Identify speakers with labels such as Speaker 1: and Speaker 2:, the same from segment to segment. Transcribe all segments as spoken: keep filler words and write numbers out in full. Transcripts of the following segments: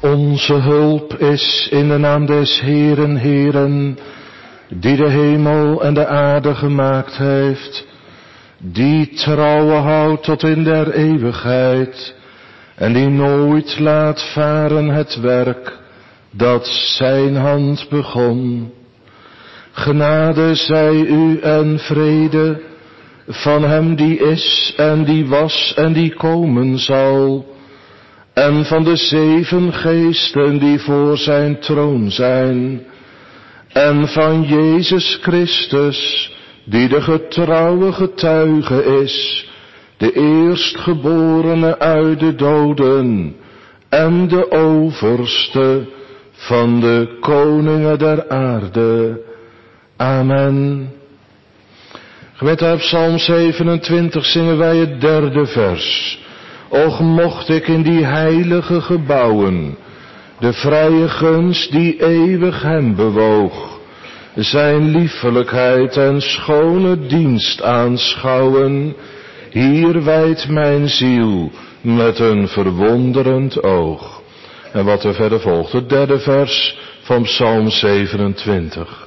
Speaker 1: Onze hulp is in de naam des Heeren, Heeren, die de hemel en de aarde gemaakt heeft, die trouwe houdt tot in der eeuwigheid, en die nooit laat varen het werk dat zijn hand begon. Genade zij u en vrede van hem die is en die was en die komen zal, en van de zeven geesten die voor zijn troon zijn, en van Jezus Christus, die de getrouwe getuige is, de eerstgeborene uit de doden, en de overste van de koningen der aarde. Amen. Gemeente, uit Psalm zevenentwintig zingen wij het derde vers. Och, mocht ik in die heilige gebouwen, de vrije gunst die eeuwig hem bewoog, zijn liefelijkheid en schone dienst aanschouwen. Hier wijdt mijn ziel met een verwonderend oog. En wat er verder volgt, het derde vers van Psalm zevenentwintig.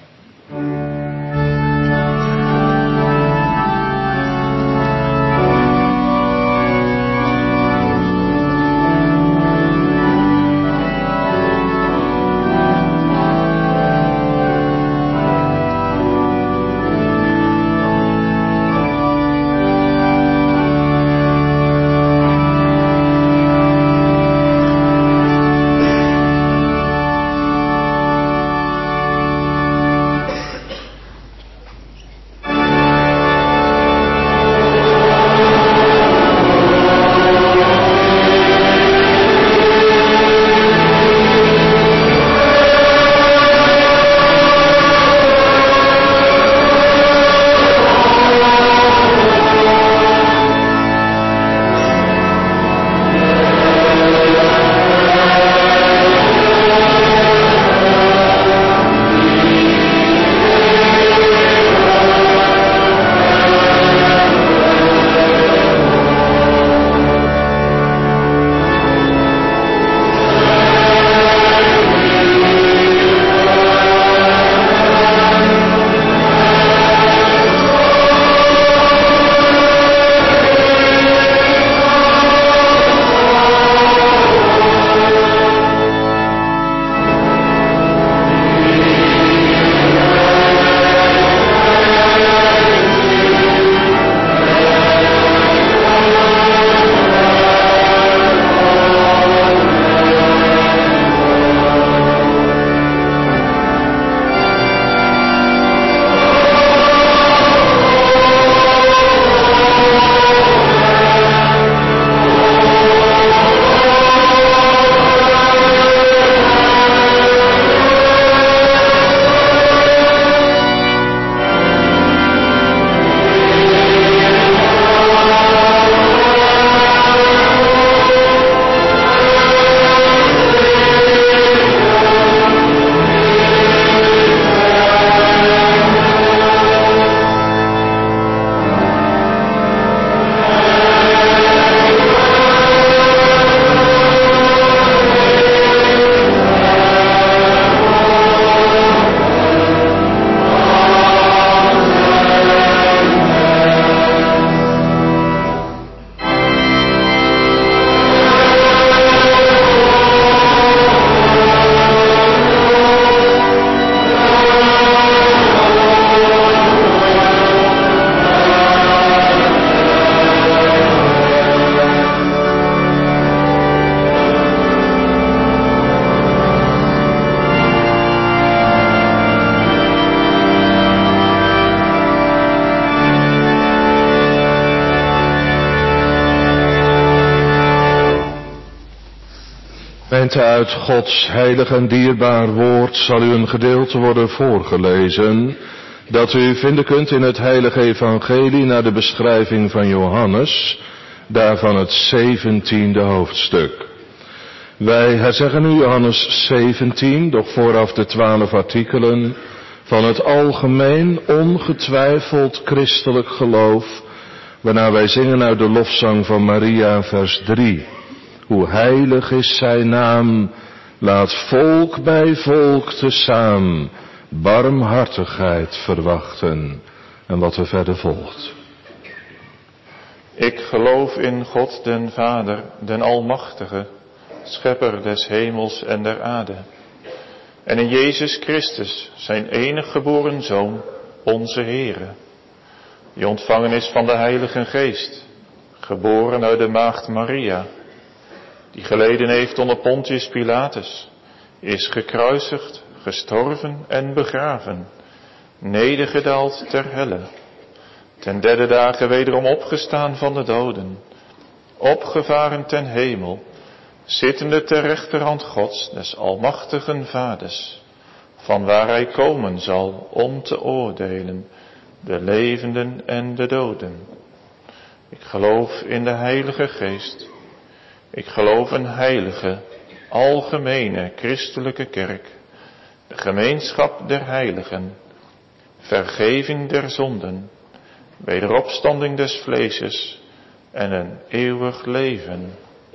Speaker 1: Gemeente, uit Gods heilig en dierbaar woord zal u een gedeelte worden voorgelezen, dat u vinden kunt in het heilige evangelie naar de beschrijving van Johannes, daarvan het zeventiende hoofdstuk. Wij herzeggen nu Johannes zeventien, doch vooraf de twaalf artikelen van het algemeen ongetwijfeld christelijk geloof, waarna wij zingen uit de lofzang van Maria vers drie. Hoe heilig is zijn naam, laat volk bij volk tezaam barmhartigheid verwachten. En wat er verder volgt.
Speaker 2: Ik geloof in God den Vader, den Almachtige, Schepper des hemels en der aarde. En in Jezus Christus, zijn enig geboren Zoon, onze Heere, die ontvangen is van de Heilige Geest, geboren uit de maagd Maria, die geleden heeft onder Pontius Pilatus, is gekruisigd, gestorven en begraven, nedergedaald ter helle, ten derde dagen wederom opgestaan van de doden, opgevaren ten hemel, zittende ter rechterhand Gods, des almachtigen Vaders, van waar hij komen zal om te oordelen de levenden en de doden. Ik geloof in de Heilige Geest. Ik geloof een heilige, algemene, christelijke kerk, de gemeenschap der heiligen, vergeving der zonden, wederopstanding des vleeses en een eeuwig leven.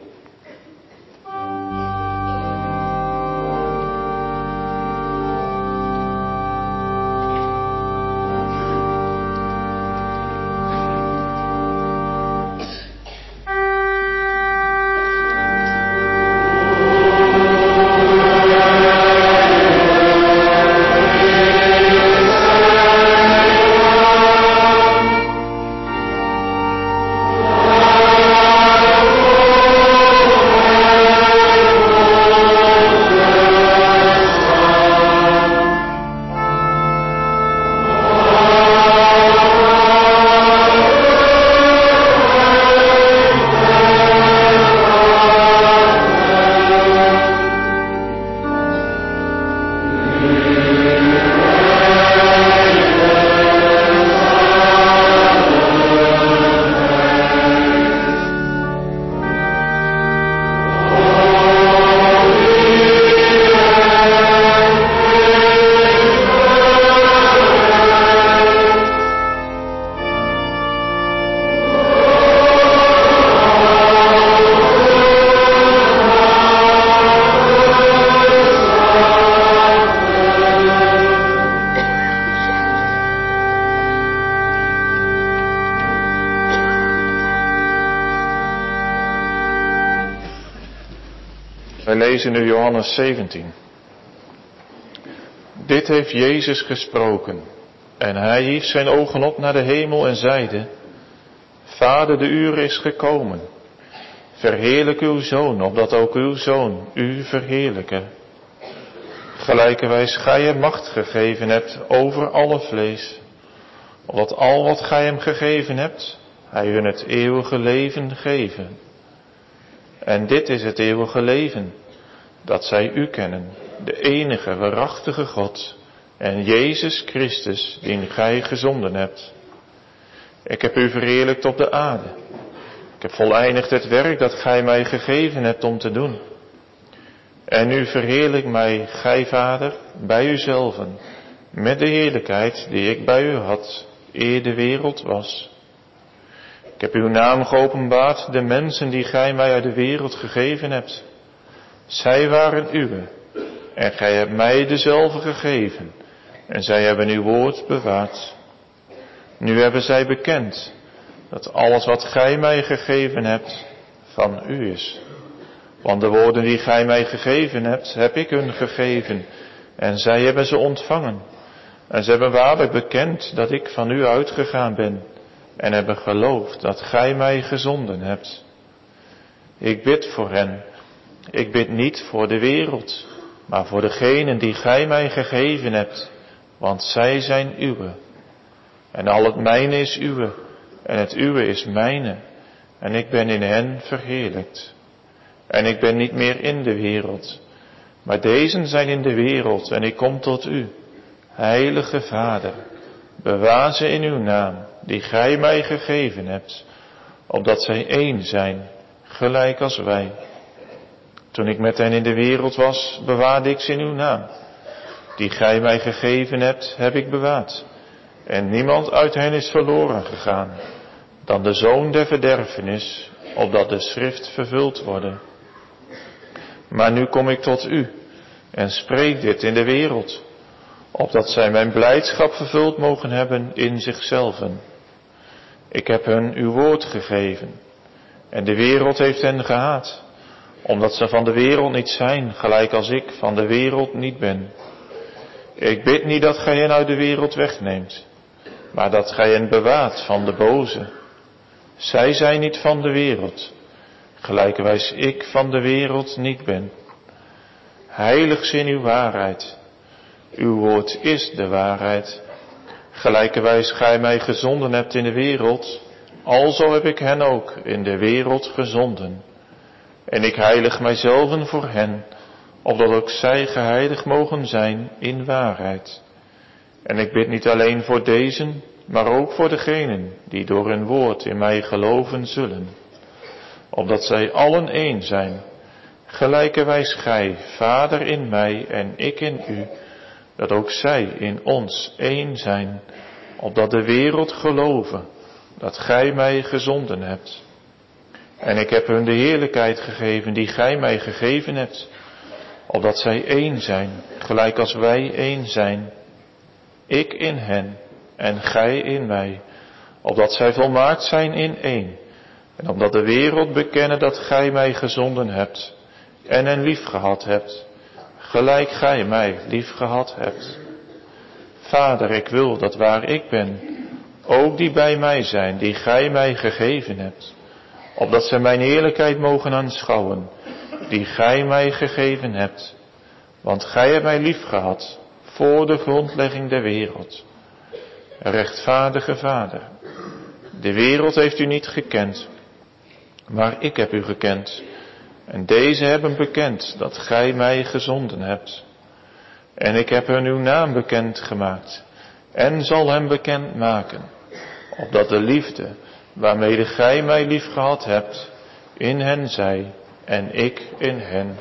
Speaker 2: Wij lezen nu Johannes zeventien. Dit heeft Jezus gesproken. En hij hief zijn ogen op naar de hemel en zeide: Vader, de uur is gekomen. Verheerlijk uw Zoon, opdat ook uw Zoon u verheerlijke. Gelijkerwijs gij hem macht gegeven hebt over alle vlees, opdat al wat gij hem gegeven hebt, hij hun het eeuwige leven geven. En dit is het eeuwige leven, dat zij u kennen, de enige waarachtige God, en Jezus Christus, die gij gezonden hebt. Ik heb u verheerlijkt op de aarde. Ik heb voleindigd het werk dat gij mij gegeven hebt om te doen. En u verheerlijk mij, gij Vader, bij uzelven, met de heerlijkheid die ik bij u had, eer de wereld was. Ik heb uw naam geopenbaard, de mensen die gij mij uit de wereld gegeven hebt. Zij waren uwe, en gij hebt mij dezelfde gegeven, en zij hebben uw woord bewaard. Nu hebben zij bekend dat alles wat gij mij gegeven hebt, van u is. Want de woorden die gij mij gegeven hebt, heb ik hun gegeven, en zij hebben ze ontvangen. En ze hebben waarlijk bekend dat ik van u uitgegaan ben, en hebben geloofd dat gij mij gezonden hebt. Ik bid voor hen. Ik bid niet voor de wereld, maar voor degenen die gij mij gegeven hebt, want zij zijn uwe. En al het mijne is uwe, en het uwe is mijne, en ik ben in hen verheerlijkt. En ik ben niet meer in de wereld, maar dezen zijn in de wereld, en ik kom tot u. Heilige Vader, bewaar ze in uw naam, die gij mij gegeven hebt, opdat zij één zijn, gelijk als wij. Toen ik met hen in de wereld was, bewaarde ik ze in uw naam. Die gij mij gegeven hebt, heb ik bewaard. En niemand uit hen is verloren gegaan, dan de zoon der verderfenis, opdat de schrift vervuld worden. Maar nu kom ik tot u en spreek dit in de wereld, opdat zij mijn blijdschap vervuld mogen hebben in zichzelven. Ik heb hun uw woord gegeven, en de wereld heeft hen gehaat, omdat ze van de wereld niet zijn, gelijk als ik van de wereld niet ben. Ik bid niet dat gij hen uit de wereld wegneemt, maar dat gij hen bewaart van de boze. Zij zijn niet van de wereld, gelijkerwijs ik van de wereld niet ben. Heilig is in uw waarheid. Uw woord is de waarheid. Gelijkerwijs gij mij gezonden hebt in de wereld, alzo heb ik hen ook in de wereld gezonden. En ik heilig mijzelven voor hen, opdat ook zij geheiligd mogen zijn in waarheid. En ik bid niet alleen voor dezen, maar ook voor degenen die door hun woord in mij geloven zullen, opdat zij allen één zijn, gelijkerwijs gij, Vader in mij en ik in u, dat ook zij in ons één zijn, opdat de wereld geloven dat gij mij gezonden hebt. En ik heb hun de heerlijkheid gegeven die gij mij gegeven hebt, opdat zij één zijn, gelijk als wij één zijn. Ik in hen en gij in mij, opdat zij volmaakt zijn in één. En opdat de wereld bekennen dat gij mij gezonden hebt en hen liefgehad hebt, gelijk gij mij liefgehad hebt. Vader, ik wil dat waar ik ben, ook die bij mij zijn, die gij mij gegeven hebt, opdat zij mijn heerlijkheid mogen aanschouwen, die gij mij gegeven hebt. Want gij hebt mij liefgehad voor de grondlegging der wereld. Rechtvaardige Vader, de wereld heeft u niet gekend, maar ik heb u gekend. En deze hebben bekend dat gij mij gezonden hebt. En ik heb hun uw naam bekend gemaakt en zal hem bekend maken, opdat de liefde waarmede gij mij liefgehad hebt in hen zij en ik in hen.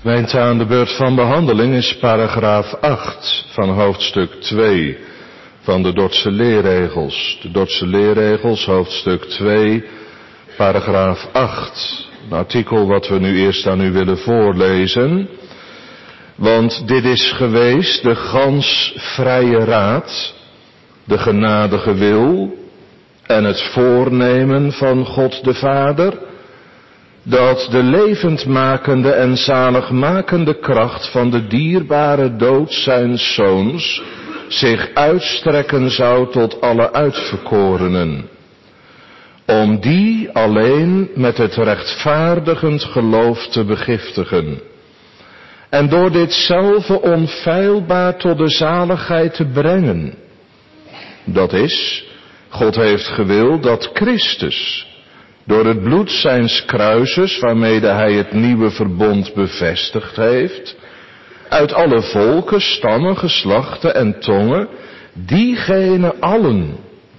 Speaker 1: Gemeente, aan de beurt van behandeling is paragraaf acht van hoofdstuk twee van de Dordtse leerregels. De Dordtse leerregels, hoofdstuk twee, paragraaf acht. Een artikel wat we nu eerst aan u willen voorlezen. Want dit is geweest de gans vrije raad, de genadige wil en het voornemen van God de Vader, dat de levendmakende en zaligmakende kracht van de dierbare dood zijns zoons zich uitstrekken zou tot alle uitverkorenen, om die alleen met het rechtvaardigend geloof te begiftigen, en door ditzelfde onfeilbaar tot de zaligheid te brengen. Dat is, God heeft gewild dat Christus, door het bloed zijns kruises, waarmede hij het nieuwe verbond bevestigd heeft, uit alle volken, stammen, geslachten en tongen, diegene allen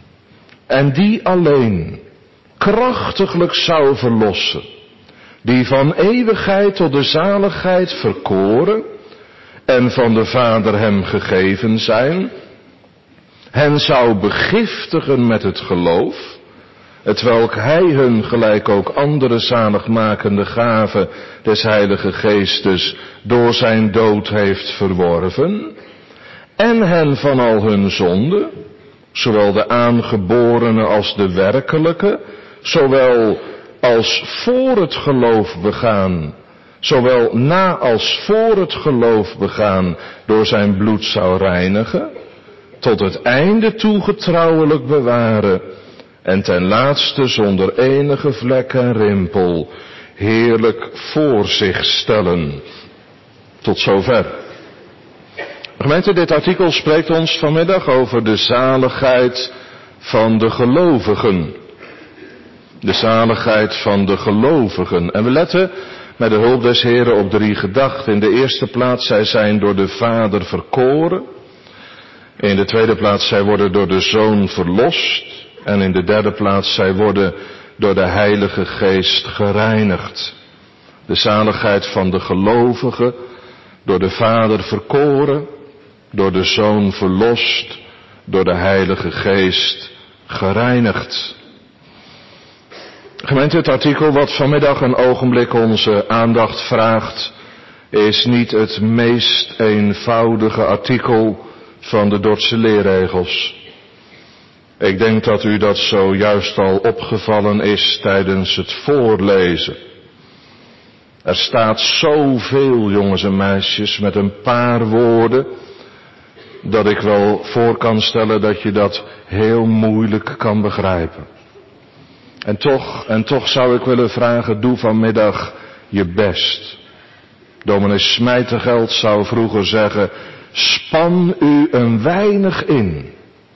Speaker 1: en die alleen krachtiglijk zou verlossen, die van eeuwigheid tot de zaligheid verkoren en van de Vader hem gegeven zijn, hen zou begiftigen met het geloof, hetwelk hij hun gelijk ook andere zaligmakende gaven des Heilige Geestes door zijn dood heeft verworven, en hen van al hun zonden, zowel de aangeborene als de werkelijke, zowel als voor het geloof begaan, zowel na als voor het geloof begaan, door zijn bloed zou reinigen, tot het einde toe getrouwelijk bewaren, en ten laatste zonder enige vlek en rimpel heerlijk voor zich stellen. Tot zover. Gemeente, dit artikel spreekt ons vanmiddag over de zaligheid van de gelovigen. De zaligheid van de gelovigen. En we letten met de hulp des Heren op drie gedachten. In de eerste plaats, zij zijn door de Vader verkoren. In de tweede plaats, zij worden door de Zoon verlost. En in de derde plaats, zij worden door de Heilige Geest gereinigd. De zaligheid van de gelovigen, door de Vader verkoren, door de Zoon verlost, door de Heilige Geest gereinigd. Gemeente, het artikel wat vanmiddag een ogenblik onze aandacht vraagt, is niet het meest eenvoudige artikel van de Dordtse leerregels. Ik denk dat u dat zojuist al opgevallen is tijdens het voorlezen. Er staat zoveel, jongens en meisjes, met een paar woorden, dat ik wel voor kan stellen dat je dat heel moeilijk kan begrijpen. En toch, en toch zou ik willen vragen, doe vanmiddag je best. Dominee Smijtergeld zou vroeger zeggen, span u een weinig in.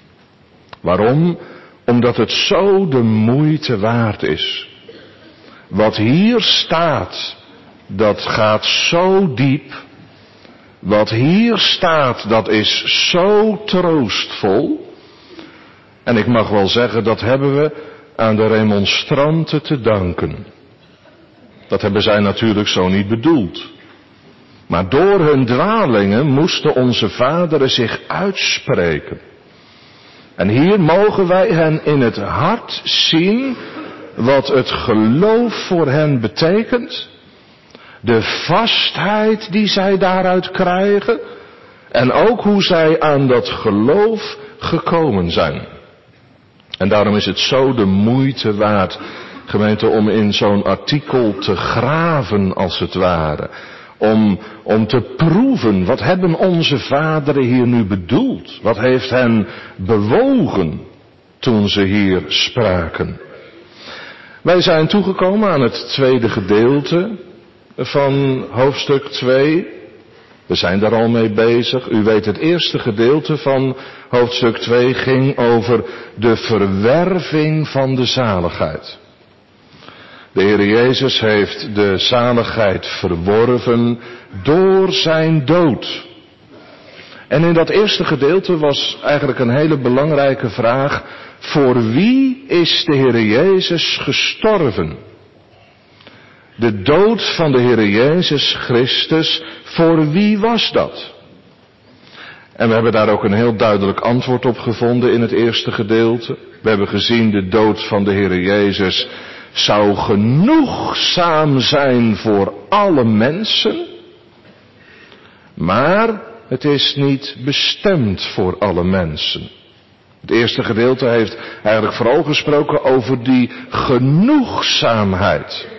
Speaker 1: Waarom? Omdat het zo de moeite waard is. Wat hier staat, dat gaat zo diep. Wat hier staat, dat is zo troostvol. En ik mag wel zeggen, dat hebben we aan de remonstranten te danken. Dat hebben zij natuurlijk zo niet bedoeld. Maar door hun dwalingen moesten onze vaderen zich uitspreken. En hier mogen wij hen in het hart zien wat het geloof voor hen betekent. De vastheid die zij daaruit krijgen. En ook hoe zij aan dat geloof gekomen zijn. En daarom is het zo de moeite waard, gemeente, om in zo'n artikel te graven als het ware. Om, om te proeven, wat hebben onze vaderen hier nu bedoeld? Wat heeft hen bewogen toen ze hier spraken? Wij zijn toegekomen aan het tweede gedeelte van hoofdstuk twee. We zijn daar al mee bezig. U weet, het eerste gedeelte van hoofdstuk twee ging over de verwerving van de zaligheid. De Heer Jezus heeft de zaligheid verworven door zijn dood. En in dat eerste gedeelte was eigenlijk een hele belangrijke vraag: voor wie is de Heer Jezus gestorven? De dood van de Heere Jezus Christus, voor wie was dat? En we hebben daar ook een heel duidelijk antwoord op gevonden in het eerste gedeelte. We hebben gezien, de dood van de Heere Jezus zou genoegzaam zijn voor alle mensen. Maar het is niet bestemd voor alle mensen. Het eerste gedeelte heeft eigenlijk vooral gesproken over die genoegzaamheid.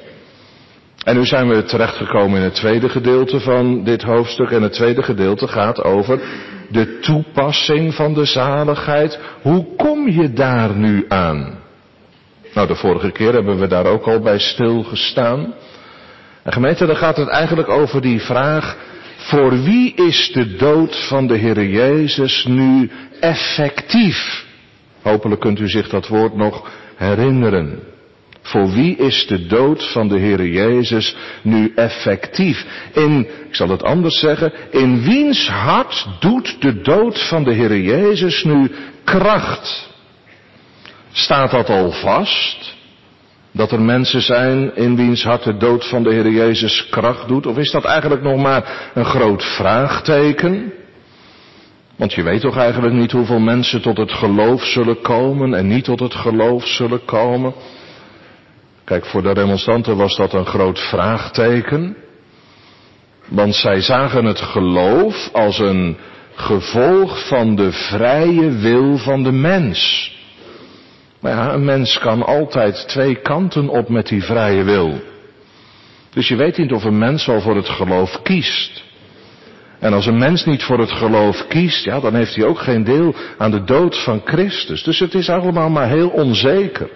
Speaker 1: En nu zijn we terechtgekomen in het tweede gedeelte van dit hoofdstuk. En het tweede gedeelte gaat over de toepassing van de zaligheid. Hoe kom je daar nu aan? Nou, de vorige keer hebben we daar ook al bij stilgestaan. En gemeente, dan gaat het eigenlijk over die vraag: voor wie is de dood van de Heere Jezus nu effectief? Hopelijk kunt u zich dat woord nog herinneren. Voor wie is de dood van de Heere Jezus nu effectief? In, ik zal het anders zeggen, in wiens hart doet de dood van de Heere Jezus nu kracht? Staat dat al vast? Dat er mensen zijn in wiens hart de dood van de Heere Jezus kracht doet? Of is dat eigenlijk nog maar een groot vraagteken? Want je weet toch eigenlijk niet hoeveel mensen tot het geloof zullen komen en niet tot het geloof zullen komen? Kijk, voor de remonstranten was dat een groot vraagteken. Want zij zagen het geloof als een gevolg van de vrije wil van de mens. Maar ja, een mens kan altijd twee kanten op met die vrije wil. Dus je weet niet of een mens wel voor het geloof kiest. En als een mens niet voor het geloof kiest, ja, dan heeft hij ook geen deel aan de dood van Christus. Dus het is allemaal maar heel onzeker.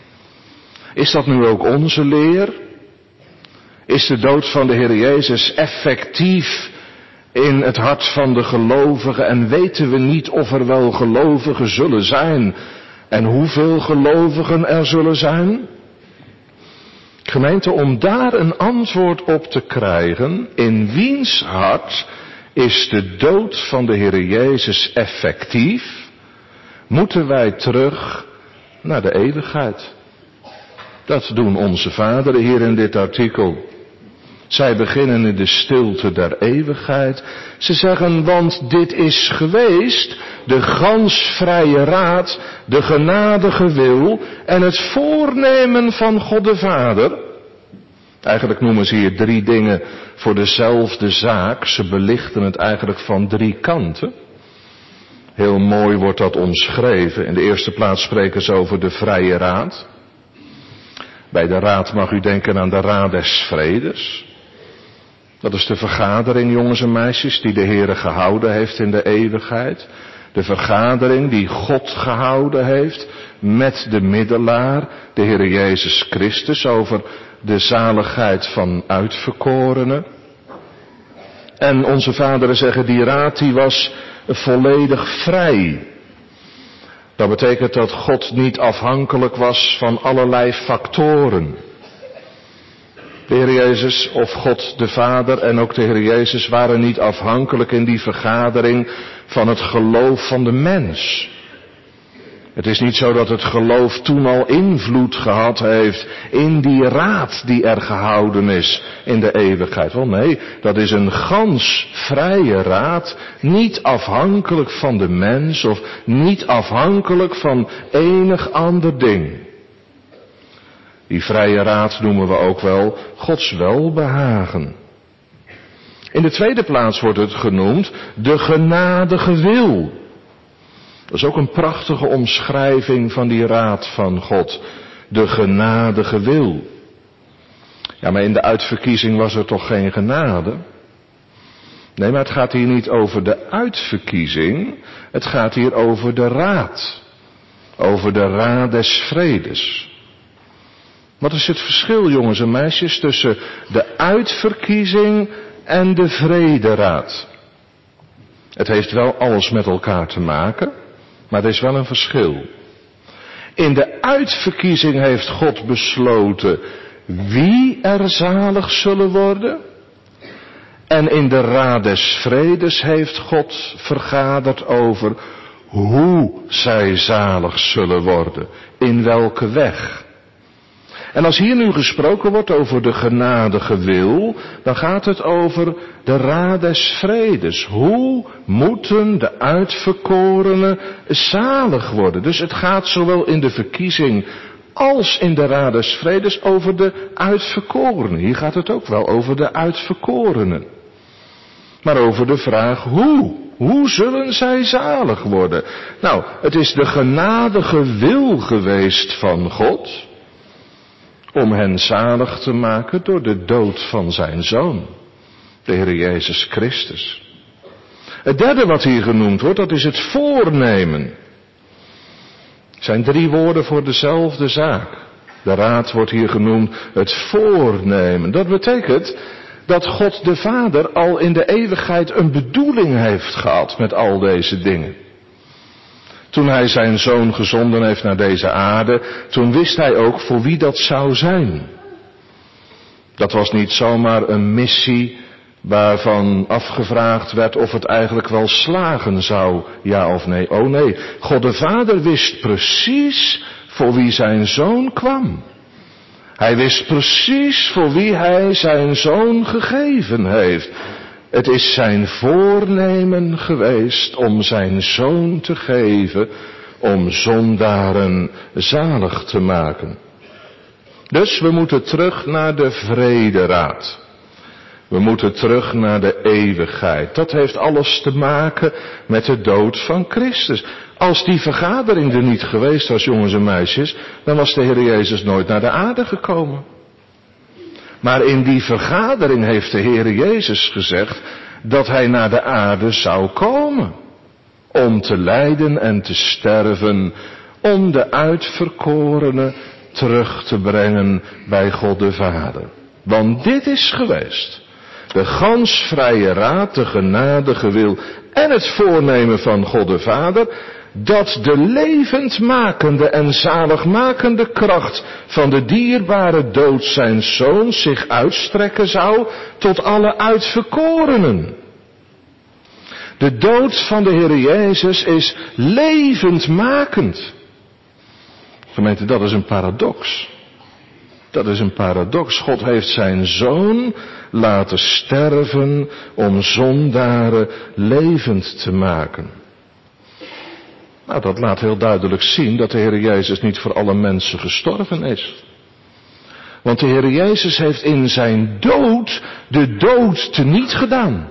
Speaker 1: Is dat nu ook onze leer? Is de dood van de Heer Jezus effectief in het hart van de gelovigen? En weten we niet of er wel gelovigen zullen zijn? En hoeveel gelovigen er zullen zijn? Gemeente, om daar een antwoord op te krijgen, in wiens hart is de dood van de Heer Jezus effectief, moeten wij terug naar de eeuwigheid. Dat doen onze vaderen hier in dit artikel. Zij beginnen in de stilte der eeuwigheid. Ze zeggen, want dit is geweest de gansvrije raad, de genadige wil en het voornemen van God de Vader. Eigenlijk noemen ze hier drie dingen voor dezelfde zaak. Ze belichten het eigenlijk van drie kanten. Heel mooi wordt dat omschreven. In de eerste plaats spreken ze over de vrije raad. Bij de raad mag u denken aan de raad des vredes. Dat is de vergadering, jongens en meisjes, die de Heere gehouden heeft in de eeuwigheid. De vergadering die God gehouden heeft met de middelaar, de Heere Jezus Christus, over de zaligheid van uitverkorenen. En onze vaderen zeggen, die raad die was volledig vrij. Dat betekent dat God niet afhankelijk was van allerlei factoren. De Heer Jezus of God de Vader en ook de Heer Jezus waren niet afhankelijk in die vergadering van het geloof van de mens. Het is niet zo dat het geloof toen al invloed gehad heeft in die raad die er gehouden is in de eeuwigheid. Wel nee, dat is een gans vrije raad, niet afhankelijk van de mens of niet afhankelijk van enig ander ding. Die vrije raad noemen we ook wel Gods welbehagen. In de tweede plaats wordt het genoemd de genadige wil. Dat is ook een prachtige omschrijving van die raad van God. De genadige wil. Ja, maar in de uitverkiezing was er toch geen genade? Nee, maar het gaat hier niet over de uitverkiezing. Het gaat hier over de raad. Over de raad des vredes. Wat is het verschil, jongens en meisjes, tussen de uitverkiezing en de vrederaad? Het heeft wel alles met elkaar te maken, maar er is wel een verschil. In de uitverkiezing heeft God besloten wie er zalig zullen worden. En in de raad des vredes heeft God vergaderd over hoe zij zalig zullen worden. In welke weg. En als hier nu gesproken wordt over de genadige wil, dan gaat het over de raad des vredes. Hoe moeten de uitverkorenen zalig worden? Dus het gaat zowel in de verkiezing als in de raad des vredes over de uitverkorenen. Hier gaat het ook wel over de uitverkorenen. Maar over de vraag hoe. Hoe zullen zij zalig worden? Nou, het is de genadige wil geweest van God om hen zalig te maken door de dood van zijn Zoon, de Heer Jezus Christus. Het derde wat hier genoemd wordt, dat is het voornemen. Het zijn drie woorden voor dezelfde zaak. De raad wordt hier genoemd het voornemen. Dat betekent dat God de Vader al in de eeuwigheid een bedoeling heeft gehad met al deze dingen. Toen hij zijn Zoon gezonden heeft naar deze aarde, toen wist hij ook voor wie dat zou zijn. Dat was niet zomaar een missie waarvan afgevraagd werd of het eigenlijk wel slagen zou, ja of nee. Oh nee, God de Vader wist precies voor wie zijn Zoon kwam. Hij wist precies voor wie hij zijn Zoon gegeven heeft. Het is zijn voornemen geweest om zijn Zoon te geven, om zondaren zalig te maken. Dus we moeten terug naar de vrederaad. We moeten terug naar de eeuwigheid. Dat heeft alles te maken met de dood van Christus. Als die vergadering er niet geweest was, jongens en meisjes, dan was de Heer Jezus nooit naar de aarde gekomen. Maar in die vergadering heeft de Heer Jezus gezegd dat hij naar de aarde zou komen. Om te lijden en te sterven, om de uitverkorenen terug te brengen bij God de Vader. Want dit is geweest de gansvrije raad, de genadige wil en het voornemen van God de Vader, dat de levendmakende en zaligmakende kracht van de dierbare dood zijn Zoon zich uitstrekken zou tot alle uitverkorenen. De dood van de Heer Jezus is levendmakend. Gemeente, dat is een paradox. Dat is een paradox. God heeft zijn Zoon laten sterven om zondaren levend te maken. Nou, dat laat heel duidelijk zien dat de Heer Jezus niet voor alle mensen gestorven is. Want de Heer Jezus heeft in zijn dood de dood teniet gedaan.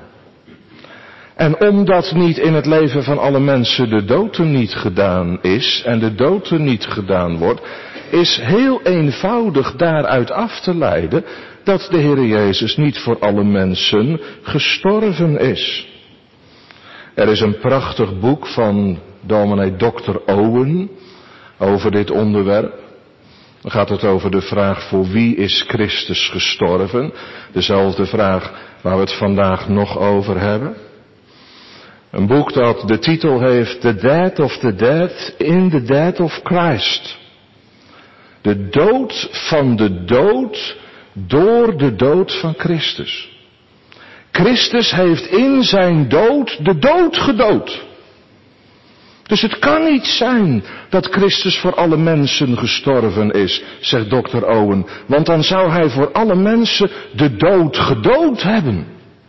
Speaker 1: En omdat niet in het leven van alle mensen de dood teniet gedaan is en de dood teniet gedaan wordt, is heel eenvoudig daaruit af te leiden dat de Heer Jezus niet voor alle mensen gestorven is. Er is een prachtig boek van dominee dokter Owen over dit onderwerp. Dan gaat het over de vraag voor wie is Christus gestorven. Dezelfde vraag waar we het vandaag nog over hebben. Een boek dat de titel heeft The Death of the Dead in the Death of Christ. De dood van de dood door de dood van Christus. Christus heeft in zijn dood de dood gedood. Dus het kan niet zijn dat Christus voor alle mensen gestorven is, zegt dokter Owen. Want dan zou hij voor alle mensen de dood gedood hebben.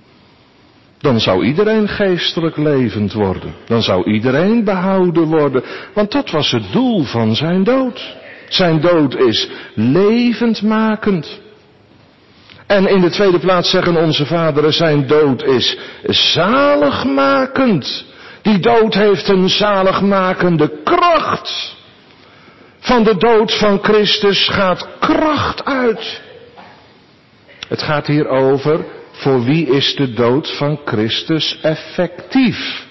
Speaker 1: Dan zou iedereen geestelijk levend worden. Dan zou iedereen behouden worden. Want dat was het doel van zijn dood. Zijn dood is levendmakend. En in de tweede plaats zeggen onze vaderen, zijn dood is zaligmakend. Die dood heeft een zaligmakende kracht. Van de dood van Christus gaat kracht uit. Het gaat hier over, voor wie is de dood van Christus effectief?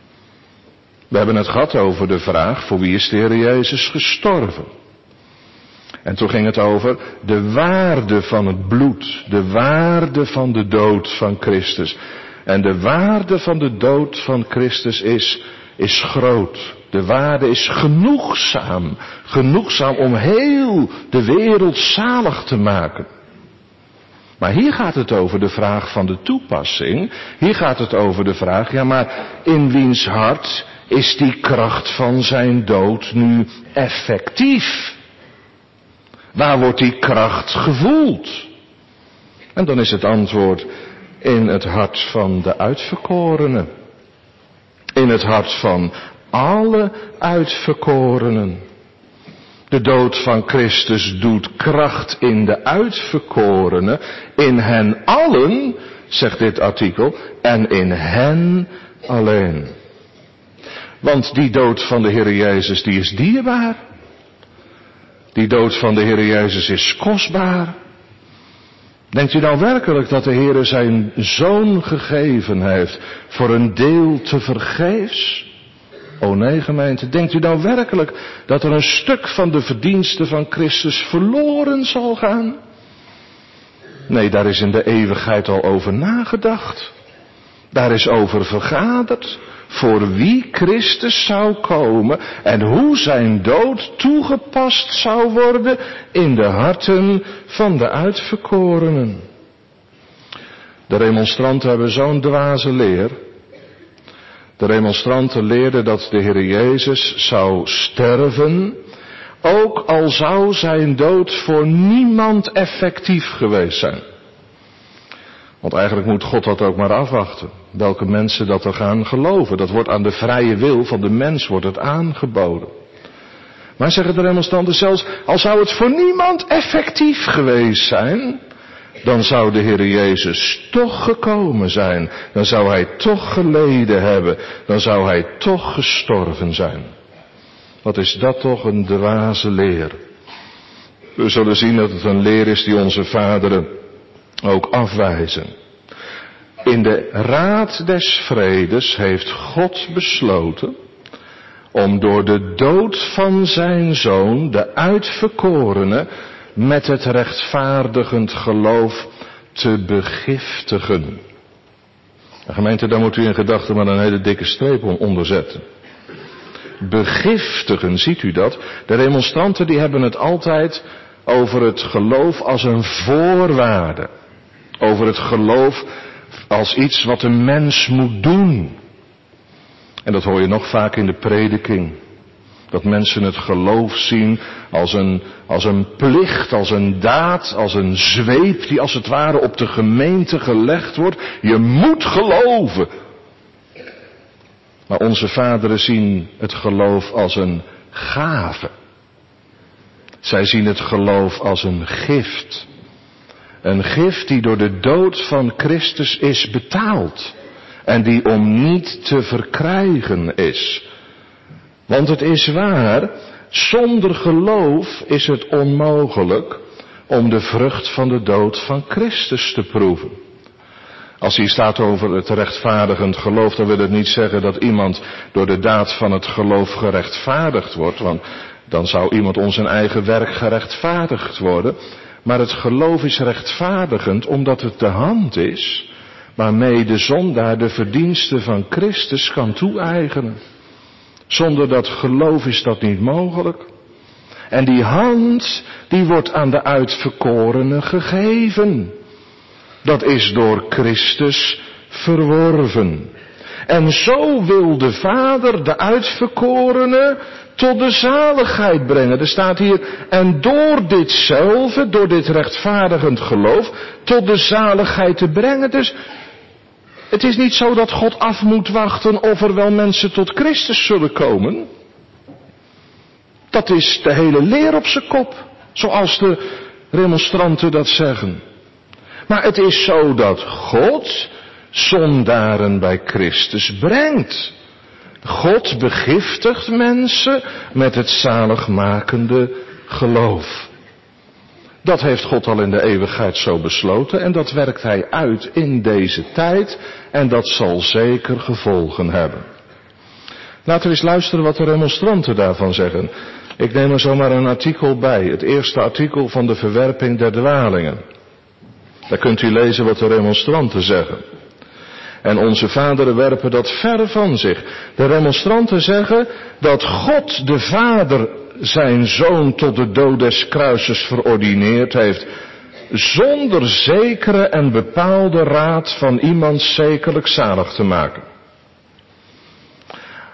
Speaker 1: We hebben het gehad over de vraag, voor wie is de Heer Jezus gestorven? En toen ging het over de waarde van het bloed, de waarde van de dood van Christus. En de waarde van de dood van Christus is, is groot. De waarde is genoegzaam, genoegzaam om heel de wereld zalig te maken. Maar hier gaat het over de vraag van de toepassing. Hier gaat het over de vraag, ja maar in wiens hart is die kracht van zijn dood nu effectief? Waar wordt die kracht gevoeld? En dan is het antwoord in het hart van de uitverkorenen. In het hart van alle uitverkorenen. De dood van Christus doet kracht in de uitverkorenen, in hen allen, zegt dit artikel, en in hen alleen. Want die dood van de Heer Jezus, die is dierbaar. Die dood van de Heer Jezus is kostbaar. Denkt u nou werkelijk dat de Heer zijn Zoon gegeven heeft voor een deel te vergeefs? O nee, gemeente, denkt u nou werkelijk dat er een stuk van de verdiensten van Christus verloren zal gaan? Nee, daar is in de eeuwigheid al over nagedacht. Daar is over vergaderd. Voor wie Christus zou komen en hoe zijn dood toegepast zou worden in de harten van de uitverkorenen. De remonstranten hebben zo'n dwaze leer. De remonstranten leerden dat de Heer Jezus zou sterven, ook al zou zijn dood voor niemand effectief geweest zijn. Want eigenlijk moet God dat ook maar afwachten. Welke mensen dat er gaan geloven. Dat wordt aan de vrije wil van de mens wordt het aangeboden. Maar zeggen de remonstranten, zelfs al zou het voor niemand effectief geweest zijn, dan zou de Heer Jezus toch gekomen zijn. Dan zou Hij toch geleden hebben. Dan zou Hij toch gestorven zijn. Wat is dat toch een dwaze leer. We zullen zien dat het een leer is die onze vaderen ook afwijzen. In de raad des vredes heeft God besloten om door de dood van zijn Zoon de uitverkorene met het rechtvaardigend geloof te begiftigen. De gemeente, daar moet u in gedachten maar een hele dikke streep onder zetten. Begiftigen, ziet u dat? De remonstranten die hebben het altijd over het geloof als een voorwaarde. Over het geloof als iets wat een mens moet doen. En dat hoor je nog vaak in de prediking. Dat mensen het geloof zien als een, als een plicht, als een daad, als een zweep die als het ware op de gemeente gelegd wordt. Je moet geloven. Maar onze vaderen zien het geloof als een gave. Zij zien het geloof als een gift. Een gift die door de dood van Christus is betaald. En die om niet te verkrijgen is. Want het is waar, zonder geloof is het onmogelijk om de vrucht van de dood van Christus te proeven. Als hier staat over het rechtvaardigend geloof, dan wil het niet zeggen dat iemand door de daad van het geloof gerechtvaardigd wordt. Want dan zou iemand om zijn eigen werk gerechtvaardigd worden. Maar het geloof is rechtvaardigend omdat het de hand is waarmee de zondaar de verdiensten van Christus kan toe-eigenen. Zonder dat geloof is dat niet mogelijk. En die hand, die wordt aan de uitverkorenen gegeven. Dat is door Christus verworven. En zo wil de Vader de uitverkorenen tot de zaligheid brengen. Er staat hier, en door ditzelfde, door dit rechtvaardigend geloof, tot de zaligheid te brengen. Dus het is niet zo dat God af moet wachten of er wel mensen tot Christus zullen komen. Dat is de hele leer op zijn kop, zoals de remonstranten dat zeggen. Maar het is zo dat God zondaren bij Christus brengt. God begiftigt mensen met het zaligmakende geloof. Dat heeft God al in de eeuwigheid zo besloten en dat werkt Hij uit in deze tijd en dat zal zeker gevolgen hebben. Laten we eens luisteren wat de remonstranten daarvan zeggen. Ik neem er zomaar een artikel bij, het eerste artikel van de verwerping der dwalingen. Daar kunt u lezen wat de remonstranten zeggen. En onze vaderen werpen dat ver van zich. De remonstranten zeggen dat God de Vader zijn Zoon tot de dood des kruises verordineerd heeft, zonder zekere en bepaalde raad van iemand zekerlijk zalig te maken.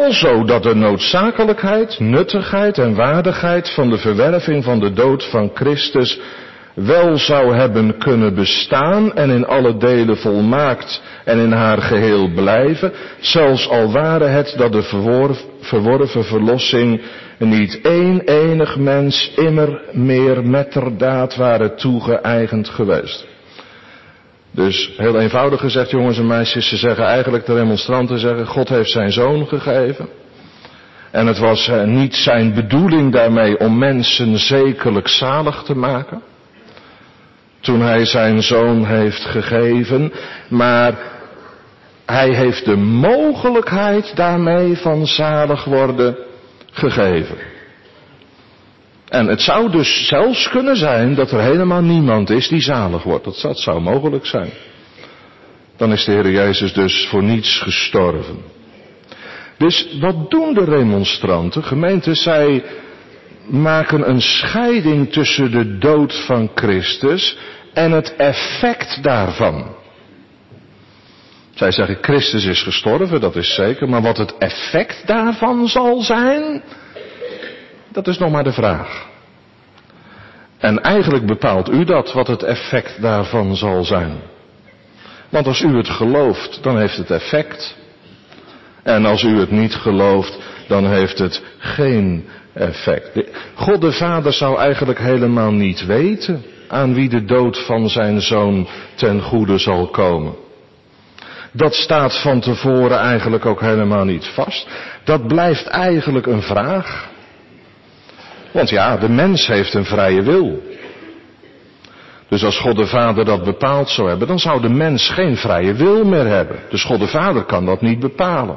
Speaker 1: alzo dat de noodzakelijkheid, nuttigheid en waardigheid van de verwerving van de dood van Christus wel zou hebben kunnen bestaan en in alle delen volmaakt en in haar geheel blijven, zelfs al ware het dat de verworven, verworven verlossing niet één enig mens immer meer metterdaad ware toegeëigend geweest. Dus heel eenvoudig gezegd, jongens en meisjes, ze zeggen eigenlijk, de remonstranten zeggen, God heeft zijn zoon gegeven. En het was uh, niet zijn bedoeling daarmee om mensen zekerlijk zalig te maken. Toen hij zijn zoon heeft gegeven, maar hij heeft de mogelijkheid daarmee van zalig worden gegeven. En het zou dus zelfs kunnen zijn dat er helemaal niemand is die zalig wordt. Dat, dat zou mogelijk zijn. Dan is de Heer Jezus dus voor niets gestorven. Dus wat doen de remonstranten? Gemeente, zij maken een scheiding tussen de dood van Christus en het effect daarvan. Zij zeggen, Christus is gestorven, dat is zeker, maar wat het effect daarvan zal zijn, dat is nog maar de vraag. En eigenlijk bepaalt u dat, wat het effect daarvan zal zijn. Want als u het gelooft, dan heeft het effect. En als u het niet gelooft, dan heeft het geen effect. God de Vader zou eigenlijk helemaal niet weten aan wie de dood van zijn zoon ten goede zal komen. Dat staat van tevoren eigenlijk ook helemaal niet vast. Dat blijft eigenlijk een vraag. Want ja, de mens heeft een vrije wil. Dus als God de Vader dat bepaald zou hebben, dan zou de mens geen vrije wil meer hebben. Dus God de Vader kan dat niet bepalen.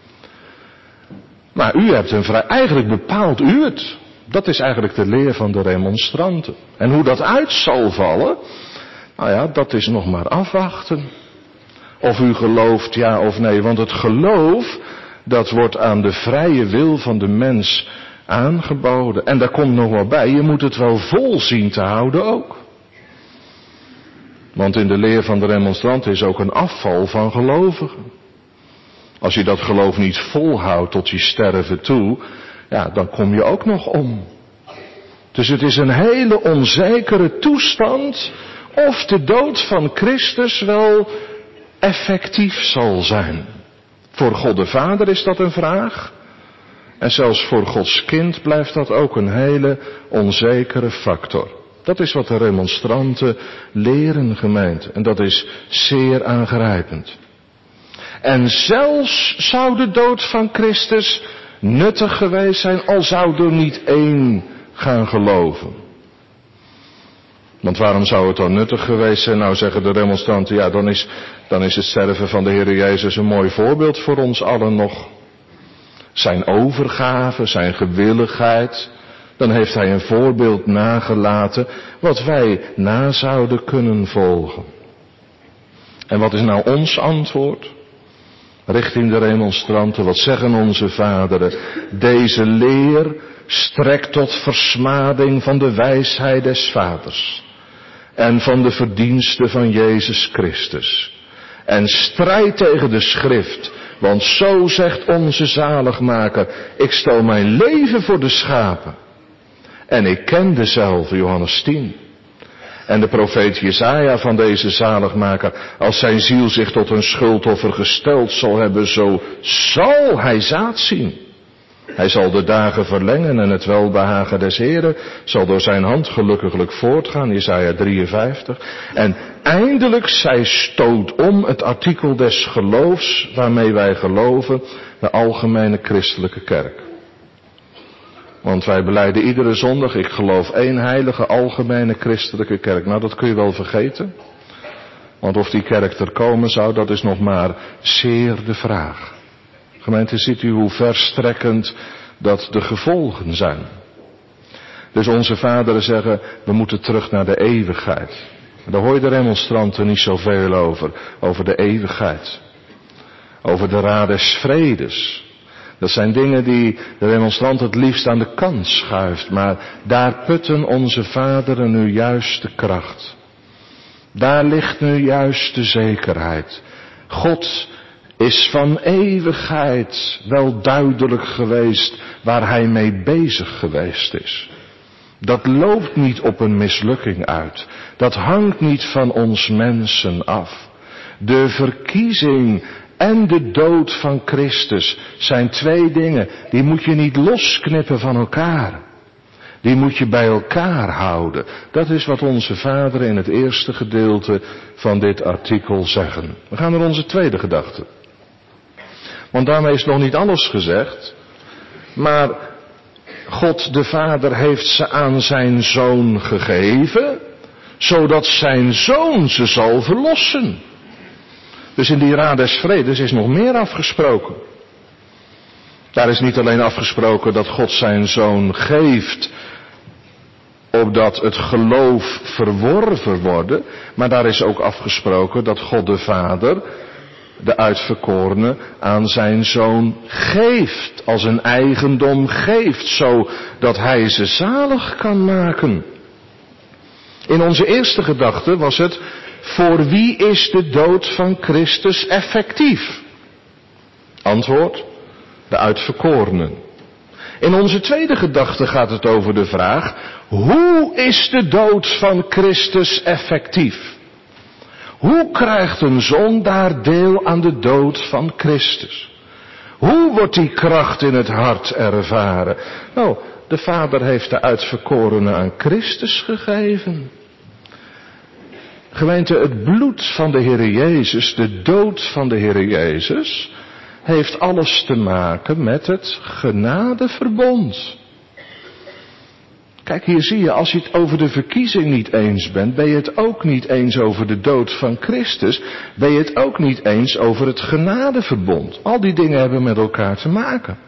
Speaker 1: Maar u hebt een vrij, eigenlijk bepaalt u het. Dat is eigenlijk de leer van de remonstranten. En hoe dat uit zal vallen, nou ja, dat is nog maar afwachten. Of u gelooft ja of nee, want het geloof, dat wordt aan de vrije wil van de mens aangeboden. En daar komt nog wel bij, je moet het wel vol zien te houden ook. Want in de leer van de remonstranten is ook een afval van gelovigen. Als je dat geloof niet volhoudt tot je sterven toe, ja, dan kom je ook nog om. Dus het is een hele onzekere toestand of de dood van Christus wel effectief zal zijn. Voor God de Vader is dat een vraag. En zelfs voor Gods kind blijft dat ook een hele onzekere factor. Dat is wat de remonstranten leren, gemeente. En dat is zeer aangrijpend. En zelfs zou de dood van Christus nuttig geweest zijn, al zou er niet één gaan geloven. Want waarom zou het dan nuttig geweest zijn? Nou, zeggen de remonstranten, ja, dan is, dan is het sterven van de Heer Jezus een mooi voorbeeld voor ons allen nog. Zijn overgave, zijn gewilligheid, dan heeft hij een voorbeeld nagelaten wat wij na zouden kunnen volgen. En wat is nou ons antwoord? Richting de remonstranten, wat zeggen onze vaderen? Deze leer strekt tot versmading van de wijsheid des Vaders en van de verdiensten van Jezus Christus. En strijd tegen de schrift, want zo zegt onze zaligmaker, ik stel mijn leven voor de schapen. En ik ken dezelfde, Johannes tien. En de profeet Jesaja van deze zaligmaker, als zijn ziel zich tot een schuldoffer gesteld zal hebben, zo zal hij zaad zien. Hij zal de dagen verlengen en het welbehagen des Heren zal door zijn hand gelukkiglijk voortgaan, Jesaja drieënvijftig. En eindelijk zij stoot om het artikel des geloofs waarmee wij geloven, de algemene christelijke kerk. Want wij belijden iedere zondag, ik geloof één heilige algemene christelijke kerk. Nou, dat kun je wel vergeten. Want of die kerk er komen zou, dat is nog maar zeer de vraag. Gemeente, ziet u hoe verstrekkend dat de gevolgen zijn. Dus onze vaderen zeggen, we moeten terug naar de eeuwigheid. Daar hoor je de remonstranten niet zoveel over. Over de eeuwigheid. Over de raad des vredes. Dat zijn dingen die de remonstrant het liefst aan de kant schuift. Maar daar putten onze vaderen nu juist de kracht. Daar ligt nu juist de zekerheid. God is van eeuwigheid wel duidelijk geweest waar hij mee bezig geweest is. Dat loopt niet op een mislukking uit. Dat hangt niet van ons mensen af. De verkiezing en de dood van Christus zijn twee dingen. Die moet je niet losknippen van elkaar. Die moet je bij elkaar houden. Dat is wat onze vaderen in het eerste gedeelte van dit artikel zeggen. We gaan naar onze tweede gedachte. Want daarmee is nog niet alles gezegd. Maar God de Vader heeft ze aan zijn Zoon gegeven, zodat zijn Zoon ze zal verlossen. Dus in die Raad des Vredes is nog meer afgesproken. Daar is niet alleen afgesproken dat God zijn Zoon geeft, opdat het geloof verworven wordt, maar daar is ook afgesproken dat God de Vader de uitverkorene aan zijn Zoon geeft, als een eigendom geeft, zodat hij ze zalig kan maken. In onze eerste gedachte was het, voor wie is de dood van Christus effectief? Antwoord, de uitverkorenen. In onze tweede gedachte gaat het over de vraag, hoe is de dood van Christus effectief? Hoe krijgt een zondaar deel aan de dood van Christus? Hoe wordt die kracht in het hart ervaren? Nou, de Vader heeft de uitverkorene aan Christus gegeven. Gemeente, het bloed van de Heer Jezus, de dood van de Heer Jezus, heeft alles te maken met het genadeverbond. Kijk, hier zie je, als je het over de verkiezing niet eens bent, ben je het ook niet eens over de dood van Christus, ben je het ook niet eens over het genadeverbond. Al die dingen hebben met elkaar te maken.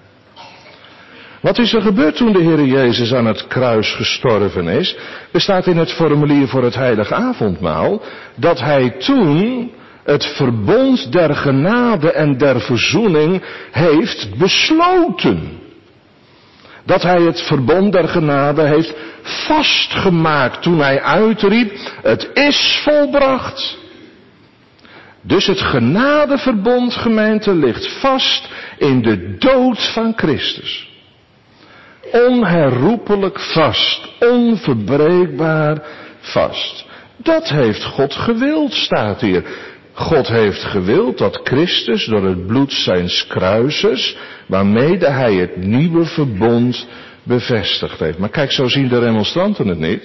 Speaker 1: Wat is er gebeurd toen de Heer Jezus aan het kruis gestorven is? Er staat in het formulier voor het heilige avondmaal, dat hij toen het verbond der genade en der verzoening heeft besloten. Dat hij het verbond der genade heeft vastgemaakt toen hij uitriep, het is volbracht. Dus het genadeverbond, gemeente, ligt vast in de dood van Christus. Onherroepelijk vast, onverbreekbaar vast. Dat heeft God gewild, staat hier. God heeft gewild dat Christus door het bloed zijns kruises, waarmede hij het nieuwe verbond bevestigd heeft. Maar kijk, zo zien de remonstranten het niet.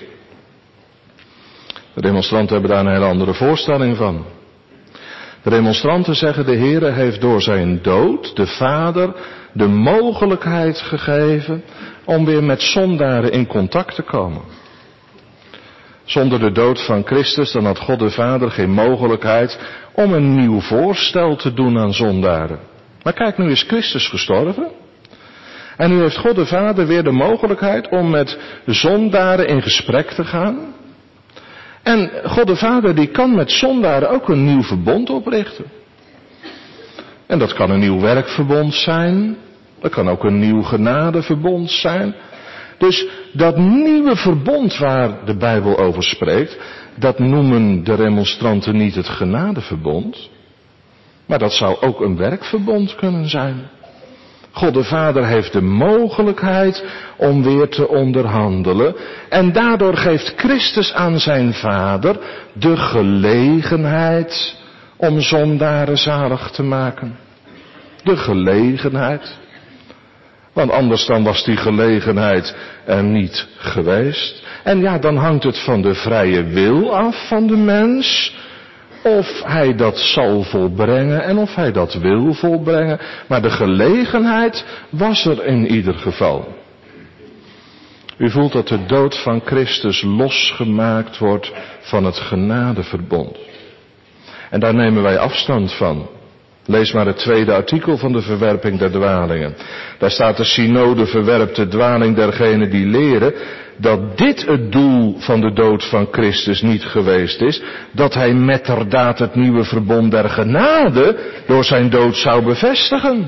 Speaker 1: De remonstranten hebben daar een hele andere voorstelling van. De remonstranten zeggen, de Heere heeft door zijn dood, de Vader, de mogelijkheid gegeven om weer met zondaren in contact te komen. Zonder de dood van Christus, dan had God de Vader geen mogelijkheid om een nieuw voorstel te doen aan zondaren. Maar kijk, nu is Christus gestorven. En nu heeft God de Vader weer de mogelijkheid om met zondaren in gesprek te gaan. En God de Vader die kan met zondaren ook een nieuw verbond oprichten. En dat kan een nieuw werkverbond zijn. Dat kan ook een nieuw genadeverbond zijn. Dus dat nieuwe verbond waar de Bijbel over spreekt, dat noemen de remonstranten niet het genadeverbond. Maar dat zou ook een werkverbond kunnen zijn. God de Vader heeft de mogelijkheid om weer te onderhandelen. En daardoor geeft Christus aan zijn Vader de gelegenheid om zondaren zalig te maken. De gelegenheid. Want anders dan was die gelegenheid er niet geweest. En ja, dan hangt het van de vrije wil af van de mens. Of hij dat zal volbrengen en of hij dat wil volbrengen. Maar de gelegenheid was er in ieder geval. U voelt dat de dood van Christus losgemaakt wordt van het genadeverbond. En daar nemen wij afstand van. Lees maar het tweede artikel van de verwerping der dwalingen. Daar staat, de synode verwerpt de dwaling dergenen die leren dat dit het doel van de dood van Christus niet geweest is, dat hij metterdaad het nieuwe verbond der genade door zijn dood zou bevestigen.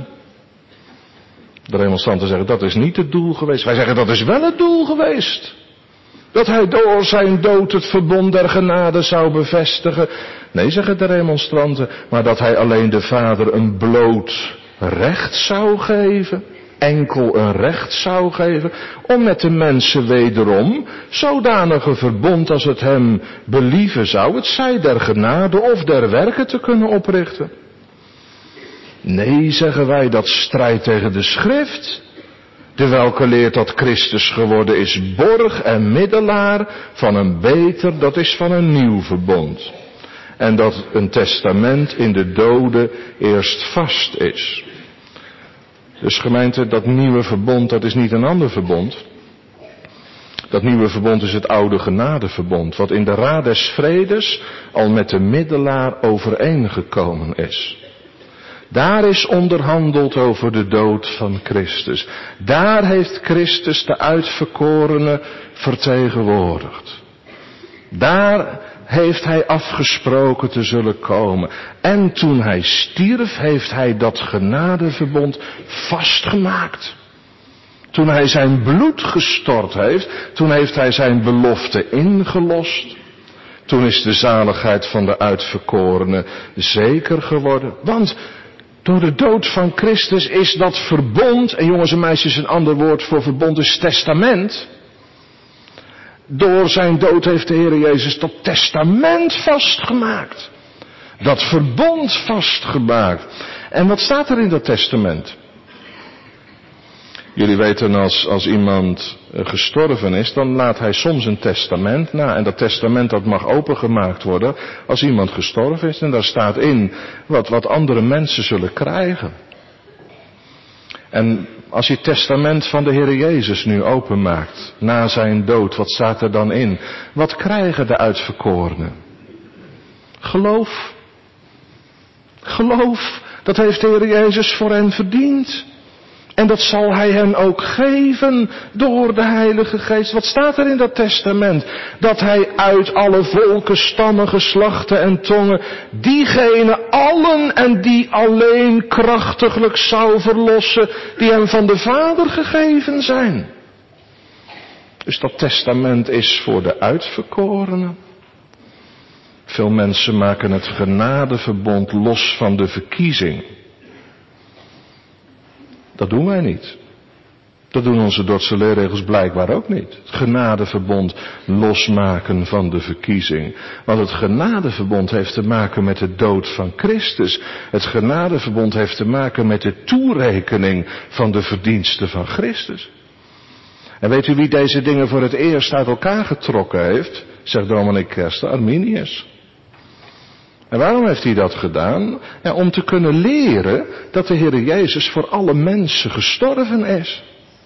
Speaker 1: De remonstranten zeggen, dat is niet het doel geweest. Wij zeggen, dat is wel het doel geweest. Dat hij door zijn dood het verbond der genade zou bevestigen. Nee, zeggen de remonstranten, maar dat hij alleen de Vader een bloot recht zou geven. Enkel een recht zou geven om met de mensen wederom zodanige verbond als het hem believen zou, het zij der genade of der werken te kunnen oprichten. Nee, zeggen wij, dat strijdt tegen de schrift. De welke leert dat Christus geworden is borg en middelaar van een beter, dat is van een nieuw verbond. En dat een testament in de doden eerst vast is. Dus gemeente, dat nieuwe verbond, dat is niet een ander verbond. Dat nieuwe verbond is het oude genadeverbond, wat in de raad des vredes al met de middelaar overeengekomen is. Daar is onderhandeld over de dood van Christus. Daar heeft Christus de uitverkorene vertegenwoordigd. Daar heeft hij afgesproken te zullen komen. En toen hij stierf, heeft hij dat genadeverbond vastgemaakt. Toen hij zijn bloed gestort heeft, toen heeft hij zijn belofte ingelost. Toen is de zaligheid van de uitverkorene zeker geworden. Want door de dood van Christus is dat verbond, en jongens en meisjes, een ander woord voor verbond is testament. Door zijn dood heeft de Heer Jezus dat testament vastgemaakt. Dat verbond vastgemaakt. En wat staat er in dat testament? Jullie weten, als, als iemand gestorven is, dan laat hij soms een testament na. En dat testament dat mag opengemaakt worden als iemand gestorven is. En daar staat in wat, wat andere mensen zullen krijgen. En als je het testament van de Heer Jezus nu openmaakt, na zijn dood, wat staat er dan in? Wat krijgen de uitverkorenen? Geloof. Geloof. Dat heeft de Heer Jezus voor hen verdiend. En dat zal hij hen ook geven door de Heilige Geest. Wat staat er in dat testament? Dat hij uit alle volken, stammen, geslachten en tongen diegenen allen en die alleen krachtiglijk zou verlossen die hem van de Vader gegeven zijn. Dus dat testament is voor de uitverkorenen. Veel mensen maken het genadeverbond los van de verkiezing. Dat doen wij niet. Dat doen onze Dordtse leerregels blijkbaar ook niet. Het genadeverbond losmaken van de verkiezing. Want het genadeverbond heeft te maken met de dood van Christus. Het genadeverbond heeft te maken met de toerekening van de verdiensten van Christus. En weet u wie deze dingen voor het eerst uit elkaar getrokken heeft? Zegt Dominic Kersten, Arminius. En waarom heeft hij dat gedaan? Ja, om te kunnen leren dat de Heer Jezus voor alle mensen gestorven is.